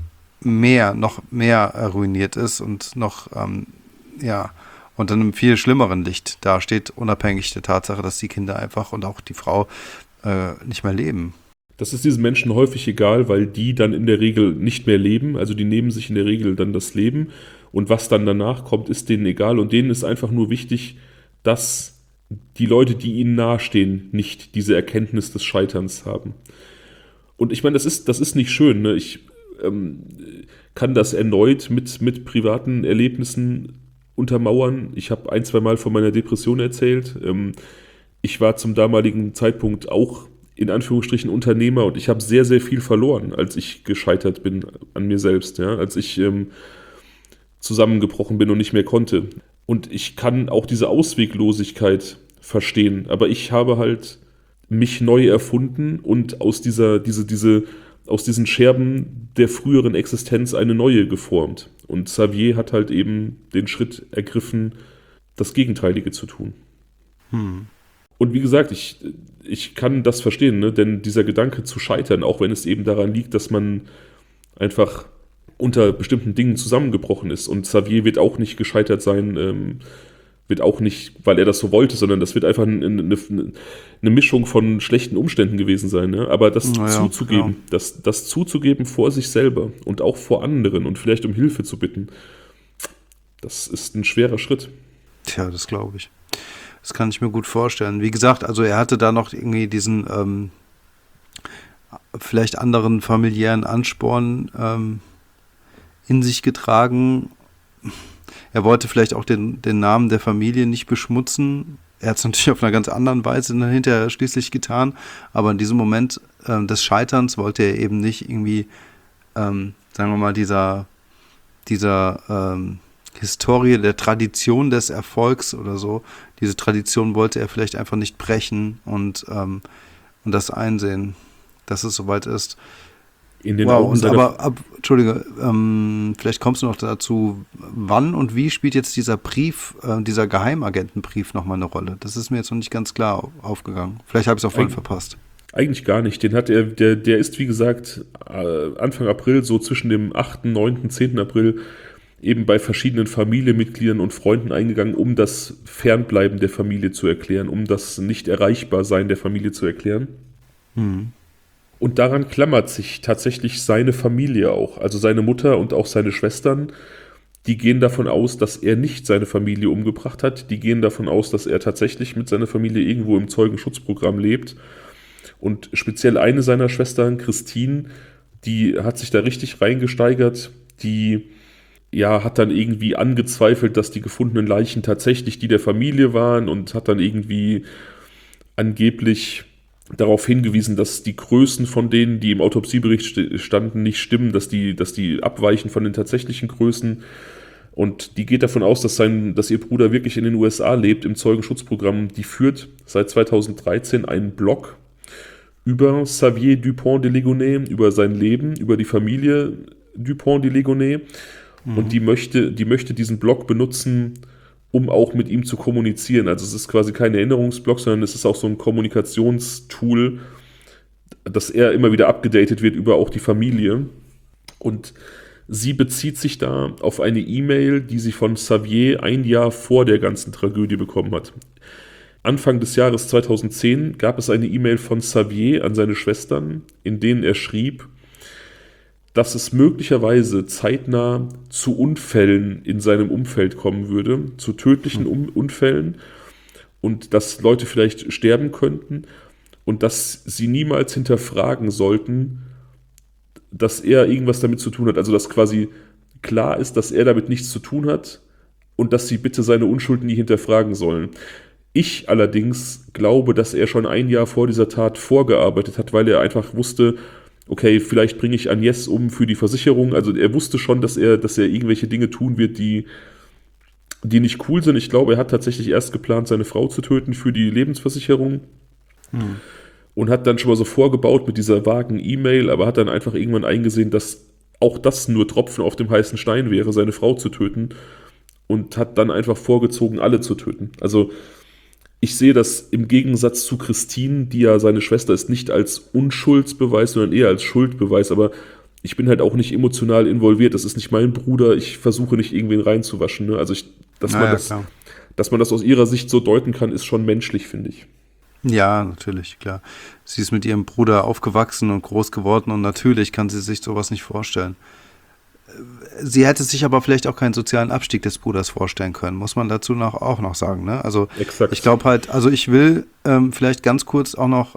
noch mehr ruiniert ist und noch unter einem viel schlimmeren Licht dasteht, unabhängig der Tatsache, dass die Kinder einfach und auch die Frau nicht mehr leben. Das ist diesen Menschen häufig egal, weil die dann in der Regel nicht mehr leben, also die nehmen sich in der Regel dann das Leben und was dann danach kommt, ist denen egal und denen ist einfach nur wichtig, dass die Leute, die ihnen nahestehen, nicht diese Erkenntnis des Scheiterns haben. Und ich meine, das ist nicht schön, ne? Ich kann das erneut mit privaten Erlebnissen untermauern. Ich habe 1-2 Mal von meiner Depression erzählt. Ich war zum damaligen Zeitpunkt auch in Anführungsstrichen Unternehmer und ich habe sehr, sehr viel verloren, als ich gescheitert bin an mir selbst, ja? Als ich zusammengebrochen bin und nicht mehr konnte. Und ich kann auch diese Ausweglosigkeit verstehen, aber ich habe halt mich neu erfunden und aus aus diesen Scherben der früheren Existenz eine neue geformt. Und Xavier hat halt eben den Schritt ergriffen, das Gegenteilige zu tun. Und wie gesagt, ich kann das verstehen, ne? Denn dieser Gedanke zu scheitern, auch wenn es eben daran liegt, dass man einfach unter bestimmten Dingen zusammengebrochen ist. Und Xavier wird auch nicht gescheitert sein, wird auch nicht, weil er das so wollte, sondern das wird einfach eine Mischung von schlechten Umständen gewesen sein. Ne? Aber das zuzugeben, ja. Das zuzugeben vor sich selber und auch vor anderen und vielleicht um Hilfe zu bitten, das ist ein schwerer Schritt. Tja, das glaube ich. Das kann ich mir gut vorstellen. Wie gesagt, also er hatte da noch irgendwie diesen vielleicht anderen familiären Ansporn in sich getragen. Er wollte vielleicht auch den Namen der Familie nicht beschmutzen. Er hat es natürlich auf einer ganz anderen Weise dann hinterher schließlich getan. Aber in diesem Moment des Scheiterns wollte er eben nicht irgendwie, sagen wir mal, dieser Historie der Tradition des Erfolgs oder so, diese Tradition wollte er vielleicht einfach nicht brechen und das einsehen, dass es soweit ist. In den Augen Entschuldige, vielleicht kommst du noch dazu, wann und wie spielt jetzt dieser Brief, dieser Geheimagentenbrief nochmal eine Rolle? Das ist mir jetzt noch nicht ganz klar aufgegangen. Vielleicht habe ich es auch voll verpasst. Eigentlich gar nicht. Den hat der ist, wie gesagt, Anfang April, so zwischen dem 8., 9., 10. April eben bei verschiedenen Familienmitgliedern und Freunden eingegangen, um das Fernbleiben der Familie zu erklären, um das Nicht-Erreichbar-Sein der Familie zu erklären. Und daran klammert sich tatsächlich seine Familie auch, also seine Mutter und auch seine Schwestern. Die gehen davon aus, dass er nicht seine Familie umgebracht hat. Die gehen davon aus, dass er tatsächlich mit seiner Familie irgendwo im Zeugenschutzprogramm lebt. Und speziell eine seiner Schwestern, Christine, die hat sich da richtig reingesteigert. Die hat dann irgendwie angezweifelt, dass die gefundenen Leichen tatsächlich die der Familie waren und hat dann irgendwie angeblich darauf hingewiesen, dass die Größen von denen, die im Autopsiebericht standen, nicht stimmen, dass die abweichen von den tatsächlichen Größen. Und die geht davon aus, dass ihr Bruder wirklich in den USA lebt, im Zeugenschutzprogramm. Die führt seit 2013 einen Blog über Xavier Dupont de Ligonnès, über sein Leben, über die Familie Dupont de Ligonnès. Und die möchte diesen Blog benutzen, um auch mit ihm zu kommunizieren. Also es ist quasi kein Erinnerungsblog, sondern es ist auch so ein Kommunikationstool, dass er immer wieder abgedatet wird über auch die Familie. Und sie bezieht sich da auf eine E-Mail, die sie von Xavier ein Jahr vor der ganzen Tragödie bekommen hat. Anfang des Jahres 2010 gab es eine E-Mail von Xavier an seine Schwestern, in denen er schrieb, dass es möglicherweise zeitnah zu Unfällen in seinem Umfeld kommen würde, zu tödlichen Unfällen und dass Leute vielleicht sterben könnten und dass sie niemals hinterfragen sollten, dass er irgendwas damit zu tun hat. Also dass quasi klar ist, dass er damit nichts zu tun hat und dass sie bitte seine Unschuld nie hinterfragen sollen. Ich allerdings glaube, dass er schon ein Jahr vor dieser Tat vorgearbeitet hat, weil er einfach wusste, okay, vielleicht bringe ich Agnes um für die Versicherung. Also er wusste schon, dass er irgendwelche Dinge tun wird, die nicht cool sind. Ich glaube, er hat tatsächlich erst geplant, seine Frau zu töten für die Lebensversicherung. Und hat dann schon mal so vorgebaut mit dieser vagen E-Mail, aber hat dann einfach irgendwann eingesehen, dass auch das nur Tropfen auf dem heißen Stein wäre, seine Frau zu töten. Und hat dann einfach vorgezogen, alle zu töten. Also ich sehe das im Gegensatz zu Christine, die ja seine Schwester ist, nicht als Unschuldsbeweis, sondern eher als Schuldbeweis. Aber ich bin halt auch nicht emotional involviert. Das ist nicht mein Bruder. Ich versuche nicht irgendwen reinzuwaschen. Ne? Also dass man das aus ihrer Sicht so deuten kann, ist schon menschlich, finde ich. Ja, natürlich, klar. Sie ist mit ihrem Bruder aufgewachsen und groß geworden und natürlich kann sie sich sowas nicht vorstellen. Sie hätte sich aber vielleicht auch keinen sozialen Abstieg des Bruders vorstellen können, muss man dazu auch noch sagen. Ne? Also Exakt. Ich glaube halt, also ich will vielleicht ganz kurz auch noch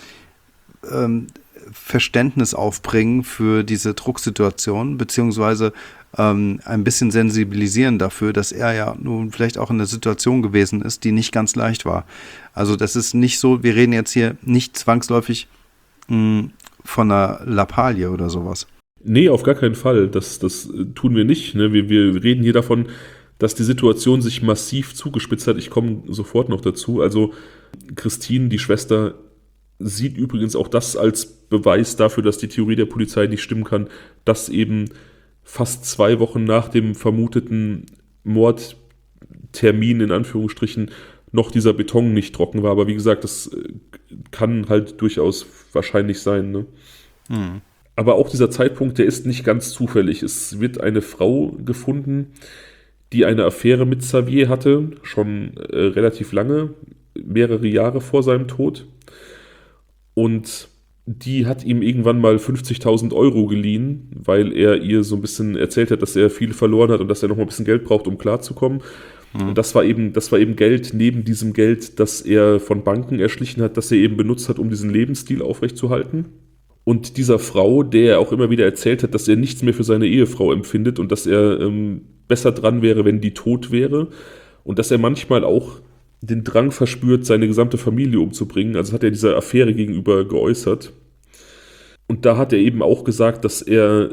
Verständnis aufbringen für diese Drucksituation, beziehungsweise ein bisschen sensibilisieren dafür, dass er ja nun vielleicht auch in einer Situation gewesen ist, die nicht ganz leicht war. Also das ist nicht so, wir reden jetzt hier nicht zwangsläufig von einer Lappalie oder sowas. Nee, auf gar keinen Fall. Das tun wir nicht. Ne? Wir reden hier davon, dass die Situation sich massiv zugespitzt hat. Ich komme sofort noch dazu. Also Christine, die Schwester, sieht übrigens auch das als Beweis dafür, dass die Theorie der Polizei nicht stimmen kann, dass eben fast 2 Wochen nach dem vermuteten Mordtermin in Anführungsstrichen noch dieser Beton nicht trocken war. Aber wie gesagt, das kann halt durchaus wahrscheinlich sein. Ne? Aber auch dieser Zeitpunkt, der ist nicht ganz zufällig. Es wird eine Frau gefunden, die eine Affäre mit Xavier hatte, schon relativ lange, mehrere Jahre vor seinem Tod. Und die hat ihm irgendwann mal 50.000 Euro geliehen, weil er ihr so ein bisschen erzählt hat, dass er viel verloren hat und dass er noch mal ein bisschen Geld braucht, um klarzukommen. Und das war eben Geld neben diesem Geld, das er von Banken erschlichen hat, das er eben benutzt hat, um diesen Lebensstil aufrechtzuerhalten. Und dieser Frau, der er auch immer wieder erzählt hat, dass er nichts mehr für seine Ehefrau empfindet und dass er besser dran wäre, wenn die tot wäre. Und dass er manchmal auch den Drang verspürt, seine gesamte Familie umzubringen. Also hat er dieser Affäre gegenüber geäußert. Und da hat er eben auch gesagt, dass er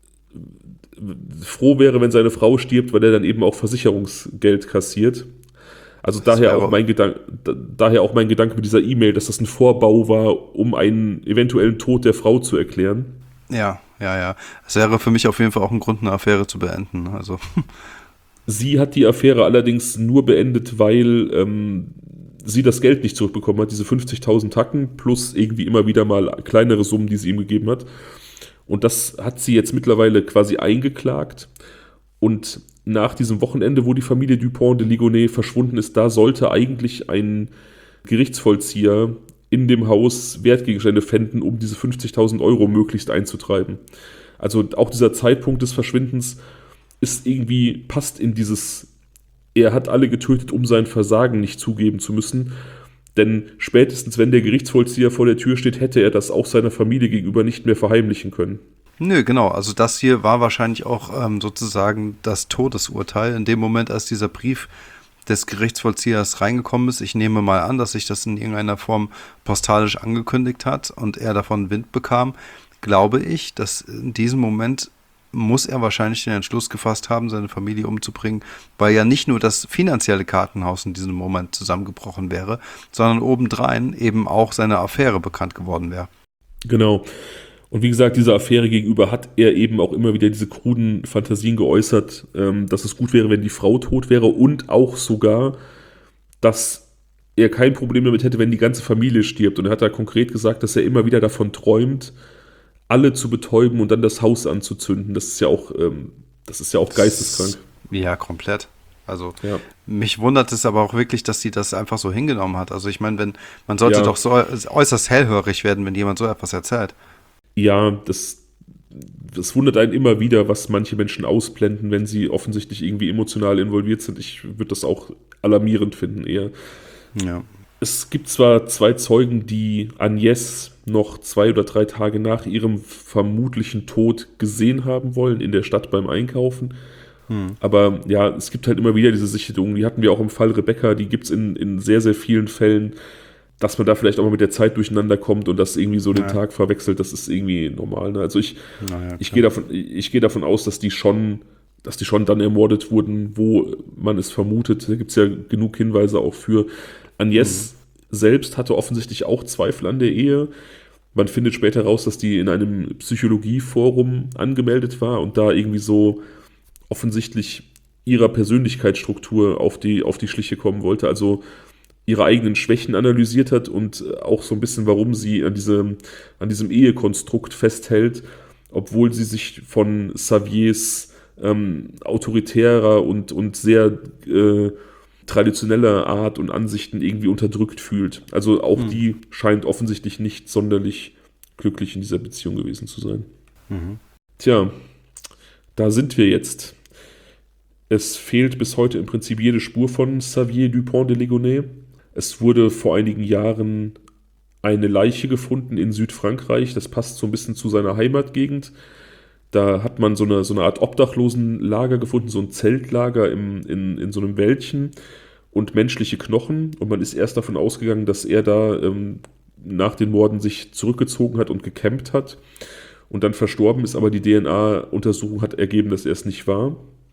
froh wäre, wenn seine Frau stirbt, weil er dann eben auch Versicherungsgeld kassiert. Also daher auch mein Gedanke mit dieser E-Mail, dass das ein Vorbau war, um einen eventuellen Tod der Frau zu erklären. Ja. Es wäre für mich auf jeden Fall auch ein Grund, eine Affäre zu beenden. Also. Sie hat die Affäre allerdings nur beendet, weil sie das Geld nicht zurückbekommen hat, diese 50.000 Tacken plus irgendwie immer wieder mal kleinere Summen, die sie ihm gegeben hat. Und das hat sie jetzt mittlerweile quasi eingeklagt. Und nach diesem Wochenende, wo die Familie Dupont de Ligonnès verschwunden ist, da sollte eigentlich ein Gerichtsvollzieher in dem Haus Wertgegenstände fänden, um diese 50.000 Euro möglichst einzutreiben. Also auch dieser Zeitpunkt des Verschwindens passt in dieses, er hat alle getötet, um sein Versagen nicht zugeben zu müssen. Denn spätestens, wenn der Gerichtsvollzieher vor der Tür steht, hätte er das auch seiner Familie gegenüber nicht mehr verheimlichen können. Nö, genau. Also das hier war wahrscheinlich auch sozusagen das Todesurteil. In dem Moment, als dieser Brief des Gerichtsvollziehers reingekommen ist, ich nehme mal an, dass sich das in irgendeiner Form postalisch angekündigt hat und er davon Wind bekam, glaube ich, dass in diesem Moment muss er wahrscheinlich den Entschluss gefasst haben, seine Familie umzubringen, weil ja nicht nur das finanzielle Kartenhaus in diesem Moment zusammengebrochen wäre, sondern obendrein eben auch seine Affäre bekannt geworden wäre. Genau. Und wie gesagt, dieser Affäre gegenüber hat er eben auch immer wieder diese kruden Fantasien geäußert, dass es gut wäre, wenn die Frau tot wäre und auch sogar, dass er kein Problem damit hätte, wenn die ganze Familie stirbt. Und er hat da konkret gesagt, dass er immer wieder davon träumt, alle zu betäuben und dann das Haus anzuzünden. Das ist ja auch geisteskrank. Ja, komplett. Also Ja. mich wundert es aber auch wirklich, dass sie das einfach so hingenommen hat. Also ich meine, man sollte Ja. doch so äußerst hellhörig werden, wenn jemand so etwas erzählt. Ja, das wundert einen immer wieder, was manche Menschen ausblenden, wenn sie offensichtlich irgendwie emotional involviert sind. Ich würde das auch alarmierend finden eher. Ja. Es gibt zwar 2 Zeugen, die Agnès noch 2 oder 3 Tage nach ihrem vermutlichen Tod gesehen haben wollen in der Stadt beim Einkaufen. Aber ja, es gibt halt immer wieder diese Sichtungen, die hatten wir auch im Fall Rebecca, die gibt es in sehr, sehr vielen Fällen, dass man da vielleicht auch mal mit der Zeit durcheinander kommt und das irgendwie so den Tag verwechselt, das ist irgendwie normal. Ne? Also ich gehe davon aus, dass die schon dann ermordet wurden, wo man es vermutet. Da gibt es ja genug Hinweise auch für. Agnès selbst hatte offensichtlich auch Zweifel an der Ehe. Man findet später raus, dass die in einem Psychologieforum angemeldet war und da irgendwie so offensichtlich ihrer Persönlichkeitsstruktur auf die Schliche kommen wollte, also ihre eigenen Schwächen analysiert hat und auch so ein bisschen, warum sie an diesem Ehekonstrukt festhält, obwohl sie sich von Xaviers autoritärer und sehr traditioneller Art und Ansichten irgendwie unterdrückt fühlt. Also auch die scheint offensichtlich nicht sonderlich glücklich in dieser Beziehung gewesen zu sein. Tja, da sind wir jetzt. Es fehlt bis heute im Prinzip jede Spur von Xavier Dupont de Ligonnès. Es wurde vor einigen Jahren eine Leiche gefunden in Südfrankreich. Das passt so ein bisschen zu seiner Heimatgegend. Da hat man so eine Art Obdachlosenlager gefunden, so ein Zeltlager in so einem Wäldchen und menschliche Knochen. Und man ist erst davon ausgegangen, dass er da nach den Morden sich zurückgezogen hat und gecampt hat und dann verstorben ist. Aber die DNA-Untersuchung hat ergeben, dass er es nicht war.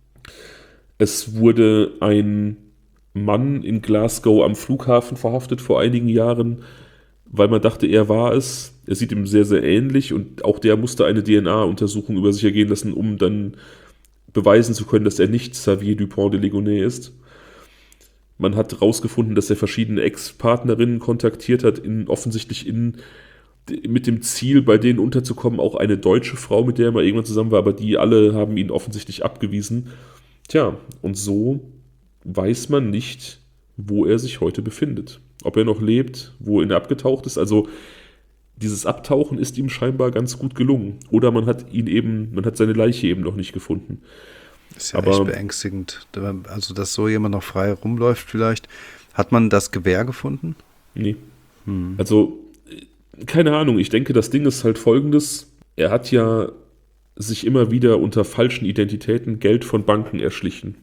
Es wurde ein Mann in Glasgow am Flughafen verhaftet vor einigen Jahren, weil man dachte, er war es. Er sieht ihm sehr, sehr ähnlich und auch der musste eine DNA-Untersuchung über sich ergehen lassen, um dann beweisen zu können, dass er nicht Xavier Dupont de Ligonnès ist. Man hat herausgefunden, dass er verschiedene Ex-Partnerinnen kontaktiert hat, offensichtlich mit dem Ziel, bei denen unterzukommen, auch eine deutsche Frau, mit der er mal irgendwann zusammen war, aber die alle haben ihn offensichtlich abgewiesen. Tja, und so weiß man nicht, wo er sich heute befindet. Ob er noch lebt, wohin er abgetaucht ist. Also dieses Abtauchen ist ihm scheinbar ganz gut gelungen. Oder man hat seine Leiche eben noch nicht gefunden. Das ist ja echt beängstigend. Also, dass so jemand noch frei rumläuft vielleicht. Hat man das Gewehr gefunden? Nee. Also, keine Ahnung. Ich denke, das Ding ist halt folgendes. Er hat ja sich immer wieder unter falschen Identitäten Geld von Banken erschlichen.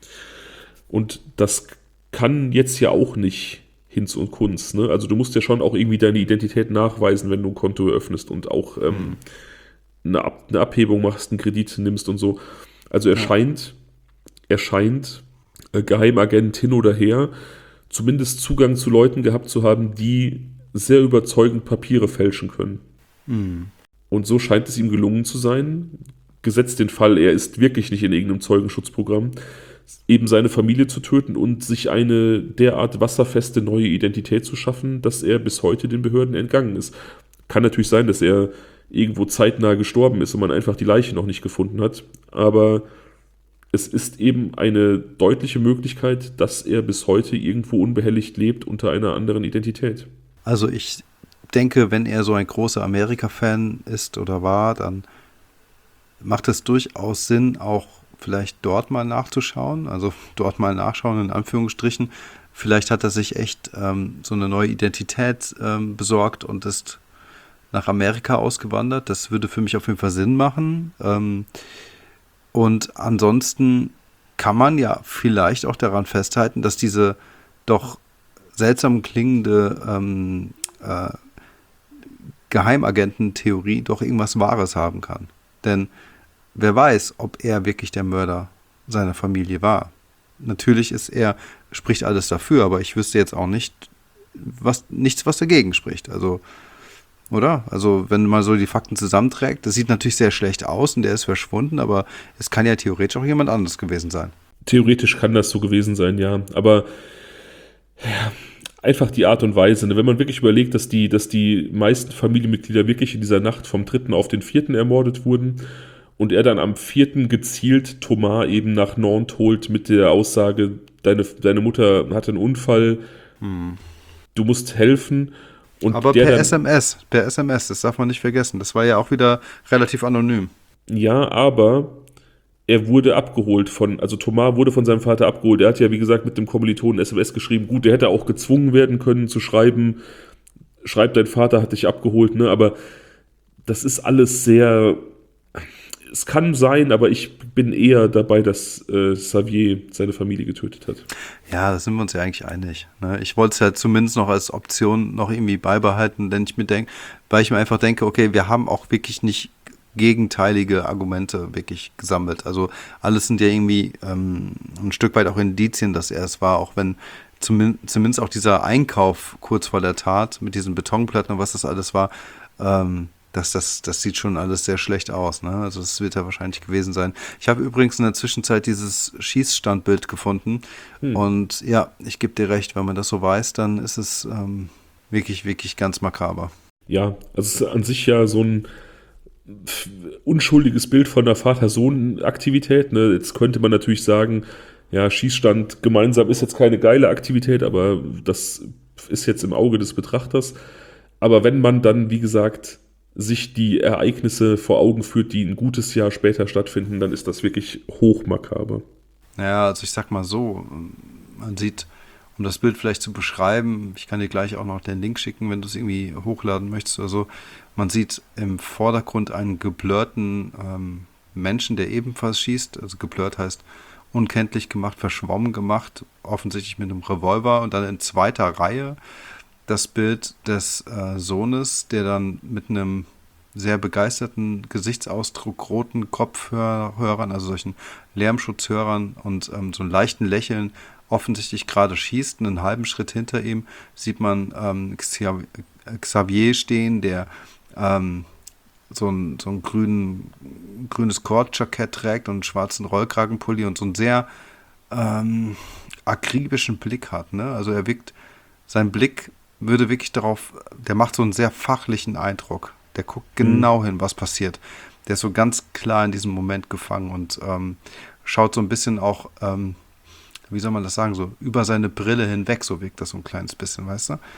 Und das kann jetzt ja auch nicht Hinz und Kunz. Ne? Also du musst ja schon auch irgendwie deine Identität nachweisen, wenn du ein Konto eröffnest und auch eine Abhebung machst, einen Kredit nimmst und so. Also er scheint Geheimagent hin oder her zumindest Zugang zu Leuten gehabt zu haben, die sehr überzeugend Papiere fälschen können. Und so scheint es ihm gelungen zu sein, gesetzt den Fall, er ist wirklich nicht in irgendeinem Zeugenschutzprogramm, eben seine Familie zu töten und sich eine derart wasserfeste neue Identität zu schaffen, dass er bis heute den Behörden entgangen ist. Kann natürlich sein, dass er irgendwo zeitnah gestorben ist und man einfach die Leiche noch nicht gefunden hat, aber es ist eben eine deutliche Möglichkeit, dass er bis heute irgendwo unbehelligt lebt unter einer anderen Identität. Also ich denke, wenn er so ein großer Amerika-Fan ist oder war, dann macht es durchaus Sinn, auch vielleicht dort mal nachzuschauen, also dort mal nachschauen in Anführungsstrichen. Vielleicht hat er sich echt so eine neue Identität besorgt und ist nach Amerika ausgewandert. Das würde für mich auf jeden Fall Sinn machen. Und ansonsten kann man ja vielleicht auch daran festhalten, dass diese doch seltsam klingende Geheimagententheorie doch irgendwas Wahres haben kann. Denn wer weiß, ob er wirklich der Mörder seiner Familie war. Natürlich spricht alles dafür, aber ich wüsste jetzt auch nichts, was dagegen spricht. Also, oder? Also, wenn man so die Fakten zusammenträgt, das sieht natürlich sehr schlecht aus und der ist verschwunden, aber es kann ja theoretisch auch jemand anderes gewesen sein. Theoretisch kann das so gewesen sein, ja. Aber ja, einfach die Art und Weise. Ne? Wenn man wirklich überlegt, dass die meisten Familienmitglieder wirklich in dieser Nacht vom 3. auf den 4. ermordet wurden und er dann am 4. gezielt Thomas eben nach Nantes holt mit der Aussage, deine Mutter hatte einen Unfall, du musst helfen. Und Aber per SMS, das darf man nicht vergessen. Das war ja auch wieder relativ anonym. Ja, aber er wurde abgeholt also Thomas wurde von seinem Vater abgeholt. Er hat ja, wie gesagt, mit dem Kommilitonen SMS geschrieben. Gut, der hätte auch gezwungen werden können zu schreiben, schreib, dein Vater hat dich abgeholt, ne? Aber das ist alles sehr, es kann sein, aber ich bin eher dabei, dass Xavier seine Familie getötet hat. Ja, da sind wir uns ja eigentlich einig. Ne? Ich wollte es ja zumindest noch als Option noch irgendwie beibehalten, weil ich mir einfach denke, okay, wir haben auch wirklich nicht gegenteilige Argumente wirklich gesammelt. Also alles sind ja irgendwie ein Stück weit auch Indizien, dass er es war, auch wenn zumindest auch dieser Einkauf kurz vor der Tat mit diesen Betonplatten und was das alles war, das sieht schon alles sehr schlecht aus. Ne? Also das wird ja wahrscheinlich gewesen sein. Ich habe übrigens in der Zwischenzeit dieses Schießstandbild gefunden und ja, ich gebe dir recht, wenn man das so weiß, dann ist es wirklich, wirklich ganz makaber. Ja, also es ist an sich ja so ein unschuldiges Bild von der Vater-Sohn-Aktivität. Ne? Jetzt könnte man natürlich sagen, ja, Schießstand gemeinsam ist jetzt keine geile Aktivität, aber das ist jetzt im Auge des Betrachters. Aber wenn man dann, wie gesagt, sich die Ereignisse vor Augen führt, die ein gutes Jahr später stattfinden, dann ist das wirklich hochmakaber. Naja, also ich sag mal so, man sieht, um das Bild vielleicht zu beschreiben, ich kann dir gleich auch noch den Link schicken, wenn du es irgendwie hochladen möchtest oder so, man sieht im Vordergrund einen geblurrten Menschen, der ebenfalls schießt, also geblurrt heißt unkenntlich gemacht, verschwommen gemacht, offensichtlich mit einem Revolver und dann in zweiter Reihe das Bild des Sohnes, der dann mit einem sehr begeisterten Gesichtsausdruck, roten Kopfhörern, also solchen Lärmschutzhörern und so einem leichten Lächeln offensichtlich gerade schießt. Einen halben Schritt hinter ihm sieht man Xavier stehen, der so ein grünes Kordjackett trägt und einen schwarzen Rollkragenpulli und so einen sehr akribischen Blick hat. Ne? Also sein Blick würde wirklich der macht so einen sehr fachlichen Eindruck. Der guckt genau hin, was passiert. Der ist so ganz klar in diesem Moment gefangen und schaut so ein bisschen auch, wie soll man das sagen, so über seine Brille hinweg, so wirkt das so ein kleines bisschen, weißt du?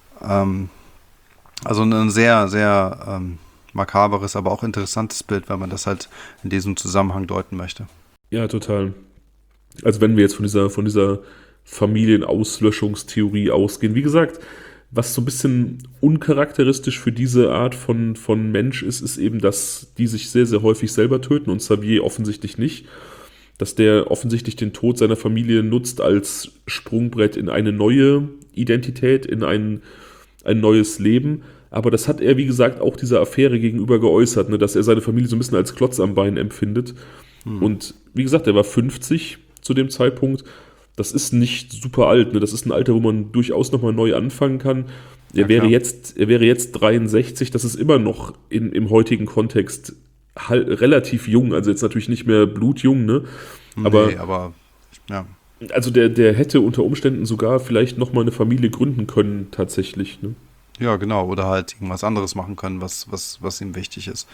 Also ein sehr, sehr makaberes, aber auch interessantes Bild, wenn man das halt in diesem Zusammenhang deuten möchte. Ja, total. Also wenn wir jetzt von dieser Familienauslöschungstheorie ausgehen, wie gesagt, was so ein bisschen uncharakteristisch für diese Art von Mensch ist eben, dass die sich sehr, sehr häufig selber töten und Xavier offensichtlich nicht. Dass der offensichtlich den Tod seiner Familie nutzt als Sprungbrett in eine neue Identität, in ein neues Leben. Aber das hat er, wie gesagt, auch dieser Affäre gegenüber geäußert, ne, dass er seine Familie so ein bisschen als Klotz am Bein empfindet. Und wie gesagt, er war 50 zu dem Zeitpunkt. Das ist nicht super alt, ne? Das ist ein Alter, wo man durchaus nochmal neu anfangen kann. Er wäre jetzt 63, das ist immer noch im heutigen Kontext relativ jung, also jetzt natürlich nicht mehr blutjung, ne? Aber ja. Also der hätte unter Umständen sogar vielleicht nochmal eine Familie gründen können, tatsächlich, ne? Ja, genau, oder halt irgendwas anderes machen können, was ihm wichtig ist.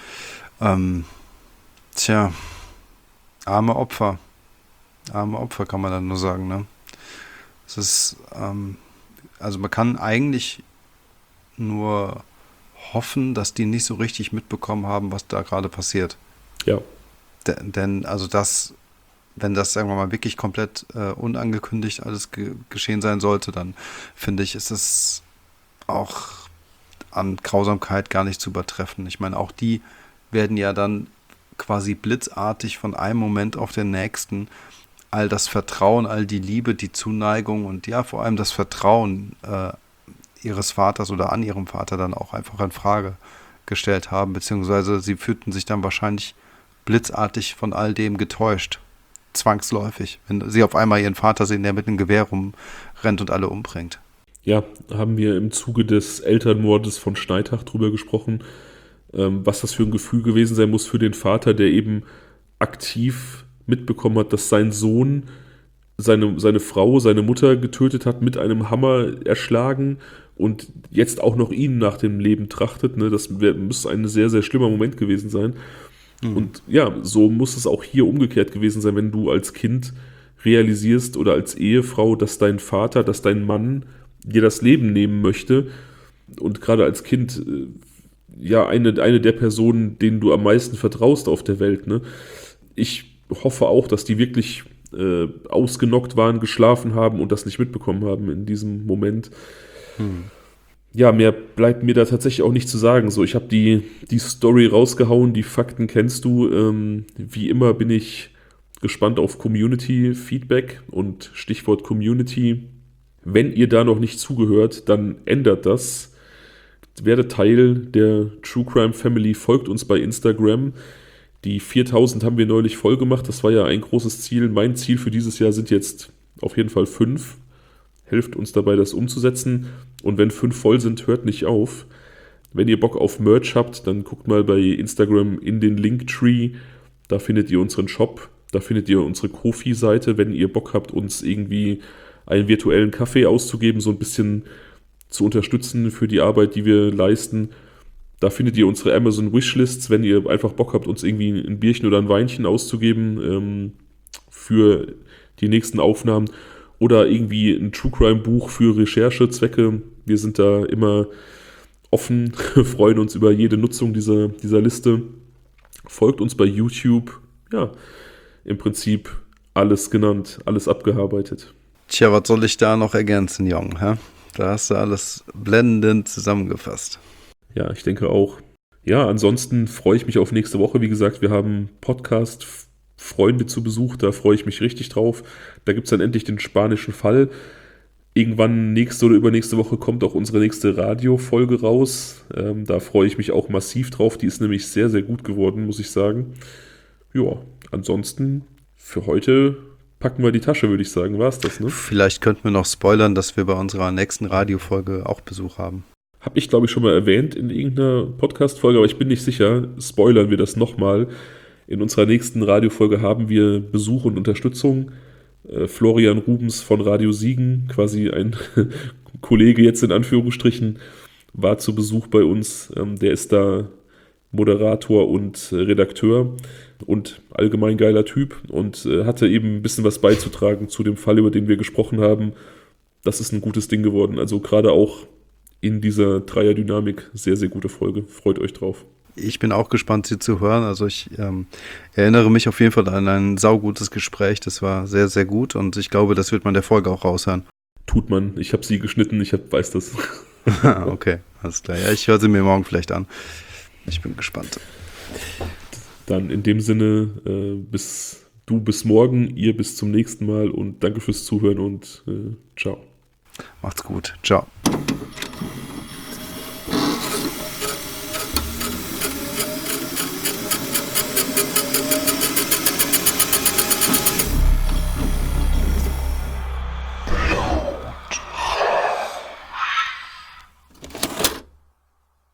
Arme Opfer. Arme Opfer, kann man dann nur sagen, ne? Es ist, also man kann eigentlich nur hoffen, dass die nicht so richtig mitbekommen haben, was da gerade passiert. Ja. Denn also wenn das, sagen wir mal, wirklich komplett unangekündigt alles geschehen sein sollte, dann finde ich, ist es auch an Grausamkeit gar nicht zu übertreffen. Ich meine, auch die werden ja dann quasi blitzartig von einem Moment auf den nächsten all das Vertrauen, all die Liebe, die Zuneigung und ja, vor allem das Vertrauen ihres Vaters oder an ihrem Vater dann auch einfach in Frage gestellt haben, beziehungsweise sie fühlten sich dann wahrscheinlich blitzartig von all dem getäuscht. Zwangsläufig, wenn sie auf einmal ihren Vater sehen, der mit einem Gewehr rumrennt und alle umbringt. Ja, haben wir im Zuge des Elternmordes von Schneidach drüber gesprochen, was das für ein Gefühl gewesen sein muss für den Vater, der eben aktiv mitbekommen hat, dass sein Sohn seine Frau, seine Mutter getötet hat, mit einem Hammer erschlagen und jetzt auch noch ihn nach dem Leben trachtet. Ne? Das muss ein sehr, sehr schlimmer Moment gewesen sein. Und ja, so muss es auch hier umgekehrt gewesen sein, wenn du als Kind realisierst oder als Ehefrau, dass dein Vater, dass dein Mann dir das Leben nehmen möchte. Und gerade als Kind, ja, eine der Personen, denen du am meisten vertraust auf der Welt. Ne? Ich hoffe auch, dass die wirklich ausgenockt waren, geschlafen haben und das nicht mitbekommen haben in diesem Moment. Ja, mehr bleibt mir da tatsächlich auch nicht zu sagen. So, ich habe die Story rausgehauen, die Fakten kennst du. Wie immer bin ich gespannt auf Community-Feedback und Stichwort Community. Wenn ihr da noch nicht zugehört, dann ändert das. Werdet Teil der True Crime Family, folgt uns bei Instagram. Die 4000 haben wir neulich voll gemacht. Das war ja ein großes Ziel. Mein Ziel für dieses Jahr sind jetzt auf jeden Fall 5. Helft uns dabei, das umzusetzen. Und wenn 5 voll sind, hört nicht auf. Wenn ihr Bock auf Merch habt, dann guckt mal bei Instagram in den Linktree. Da findet ihr unseren Shop. Da findet ihr unsere Ko-Fi-Seite. Wenn ihr Bock habt, uns irgendwie einen virtuellen Kaffee auszugeben, so ein bisschen zu unterstützen für die Arbeit, die wir leisten. Da findet ihr unsere Amazon Wishlists, wenn ihr einfach Bock habt, uns irgendwie ein Bierchen oder ein Weinchen auszugeben für die nächsten Aufnahmen oder irgendwie ein True Crime Buch für Recherchezwecke. Wir sind da immer offen, freuen uns über jede Nutzung dieser Liste. Folgt uns bei YouTube. Ja, im Prinzip alles genannt, alles abgearbeitet. Tja, was soll ich da noch ergänzen, Jong? Hä? Da hast du alles blendend zusammengefasst. Ja, ich denke auch. Ja, ansonsten freue ich mich auf nächste Woche. Wie gesagt, wir haben Podcast-Freunde zu Besuch, da freue ich mich richtig drauf. Da gibt es dann endlich den spanischen Fall. Irgendwann nächste oder übernächste Woche kommt auch unsere nächste Radiofolge raus. Da freue ich mich auch massiv drauf. Die ist nämlich sehr, sehr gut geworden, muss ich sagen. Ja, ansonsten für heute packen wir die Tasche, würde ich sagen. War es das, ne? Vielleicht könnten wir noch spoilern, dass wir bei unserer nächsten Radiofolge auch Besuch haben. Habe ich, glaube ich, schon mal erwähnt in irgendeiner Podcast-Folge, aber ich bin nicht sicher. Spoilern wir das nochmal. In unserer nächsten Radiofolge haben wir Besuch und Unterstützung. Florian Rubens von Radio Siegen, quasi ein Kollege jetzt in Anführungsstrichen, war zu Besuch bei uns. Der ist da Moderator und Redakteur und allgemein geiler Typ und hatte eben ein bisschen was beizutragen zu dem Fall, über den wir gesprochen haben. Das ist ein gutes Ding geworden. Also gerade auch in dieser Dreierdynamik sehr, sehr gute Folge. Freut euch drauf. Ich bin auch gespannt, sie zu hören. Also ich erinnere mich auf jeden Fall an ein saugutes Gespräch. Das war sehr, sehr gut und ich glaube, das wird man der Folge auch raushören. Tut man. Ich habe sie geschnitten, weiß das. Okay, alles klar. Ja, ich höre sie mir morgen vielleicht an. Ich bin gespannt. Dann in dem Sinne, bis morgen, ihr bis zum nächsten Mal und danke fürs Zuhören und ciao. Macht's gut. Ciao.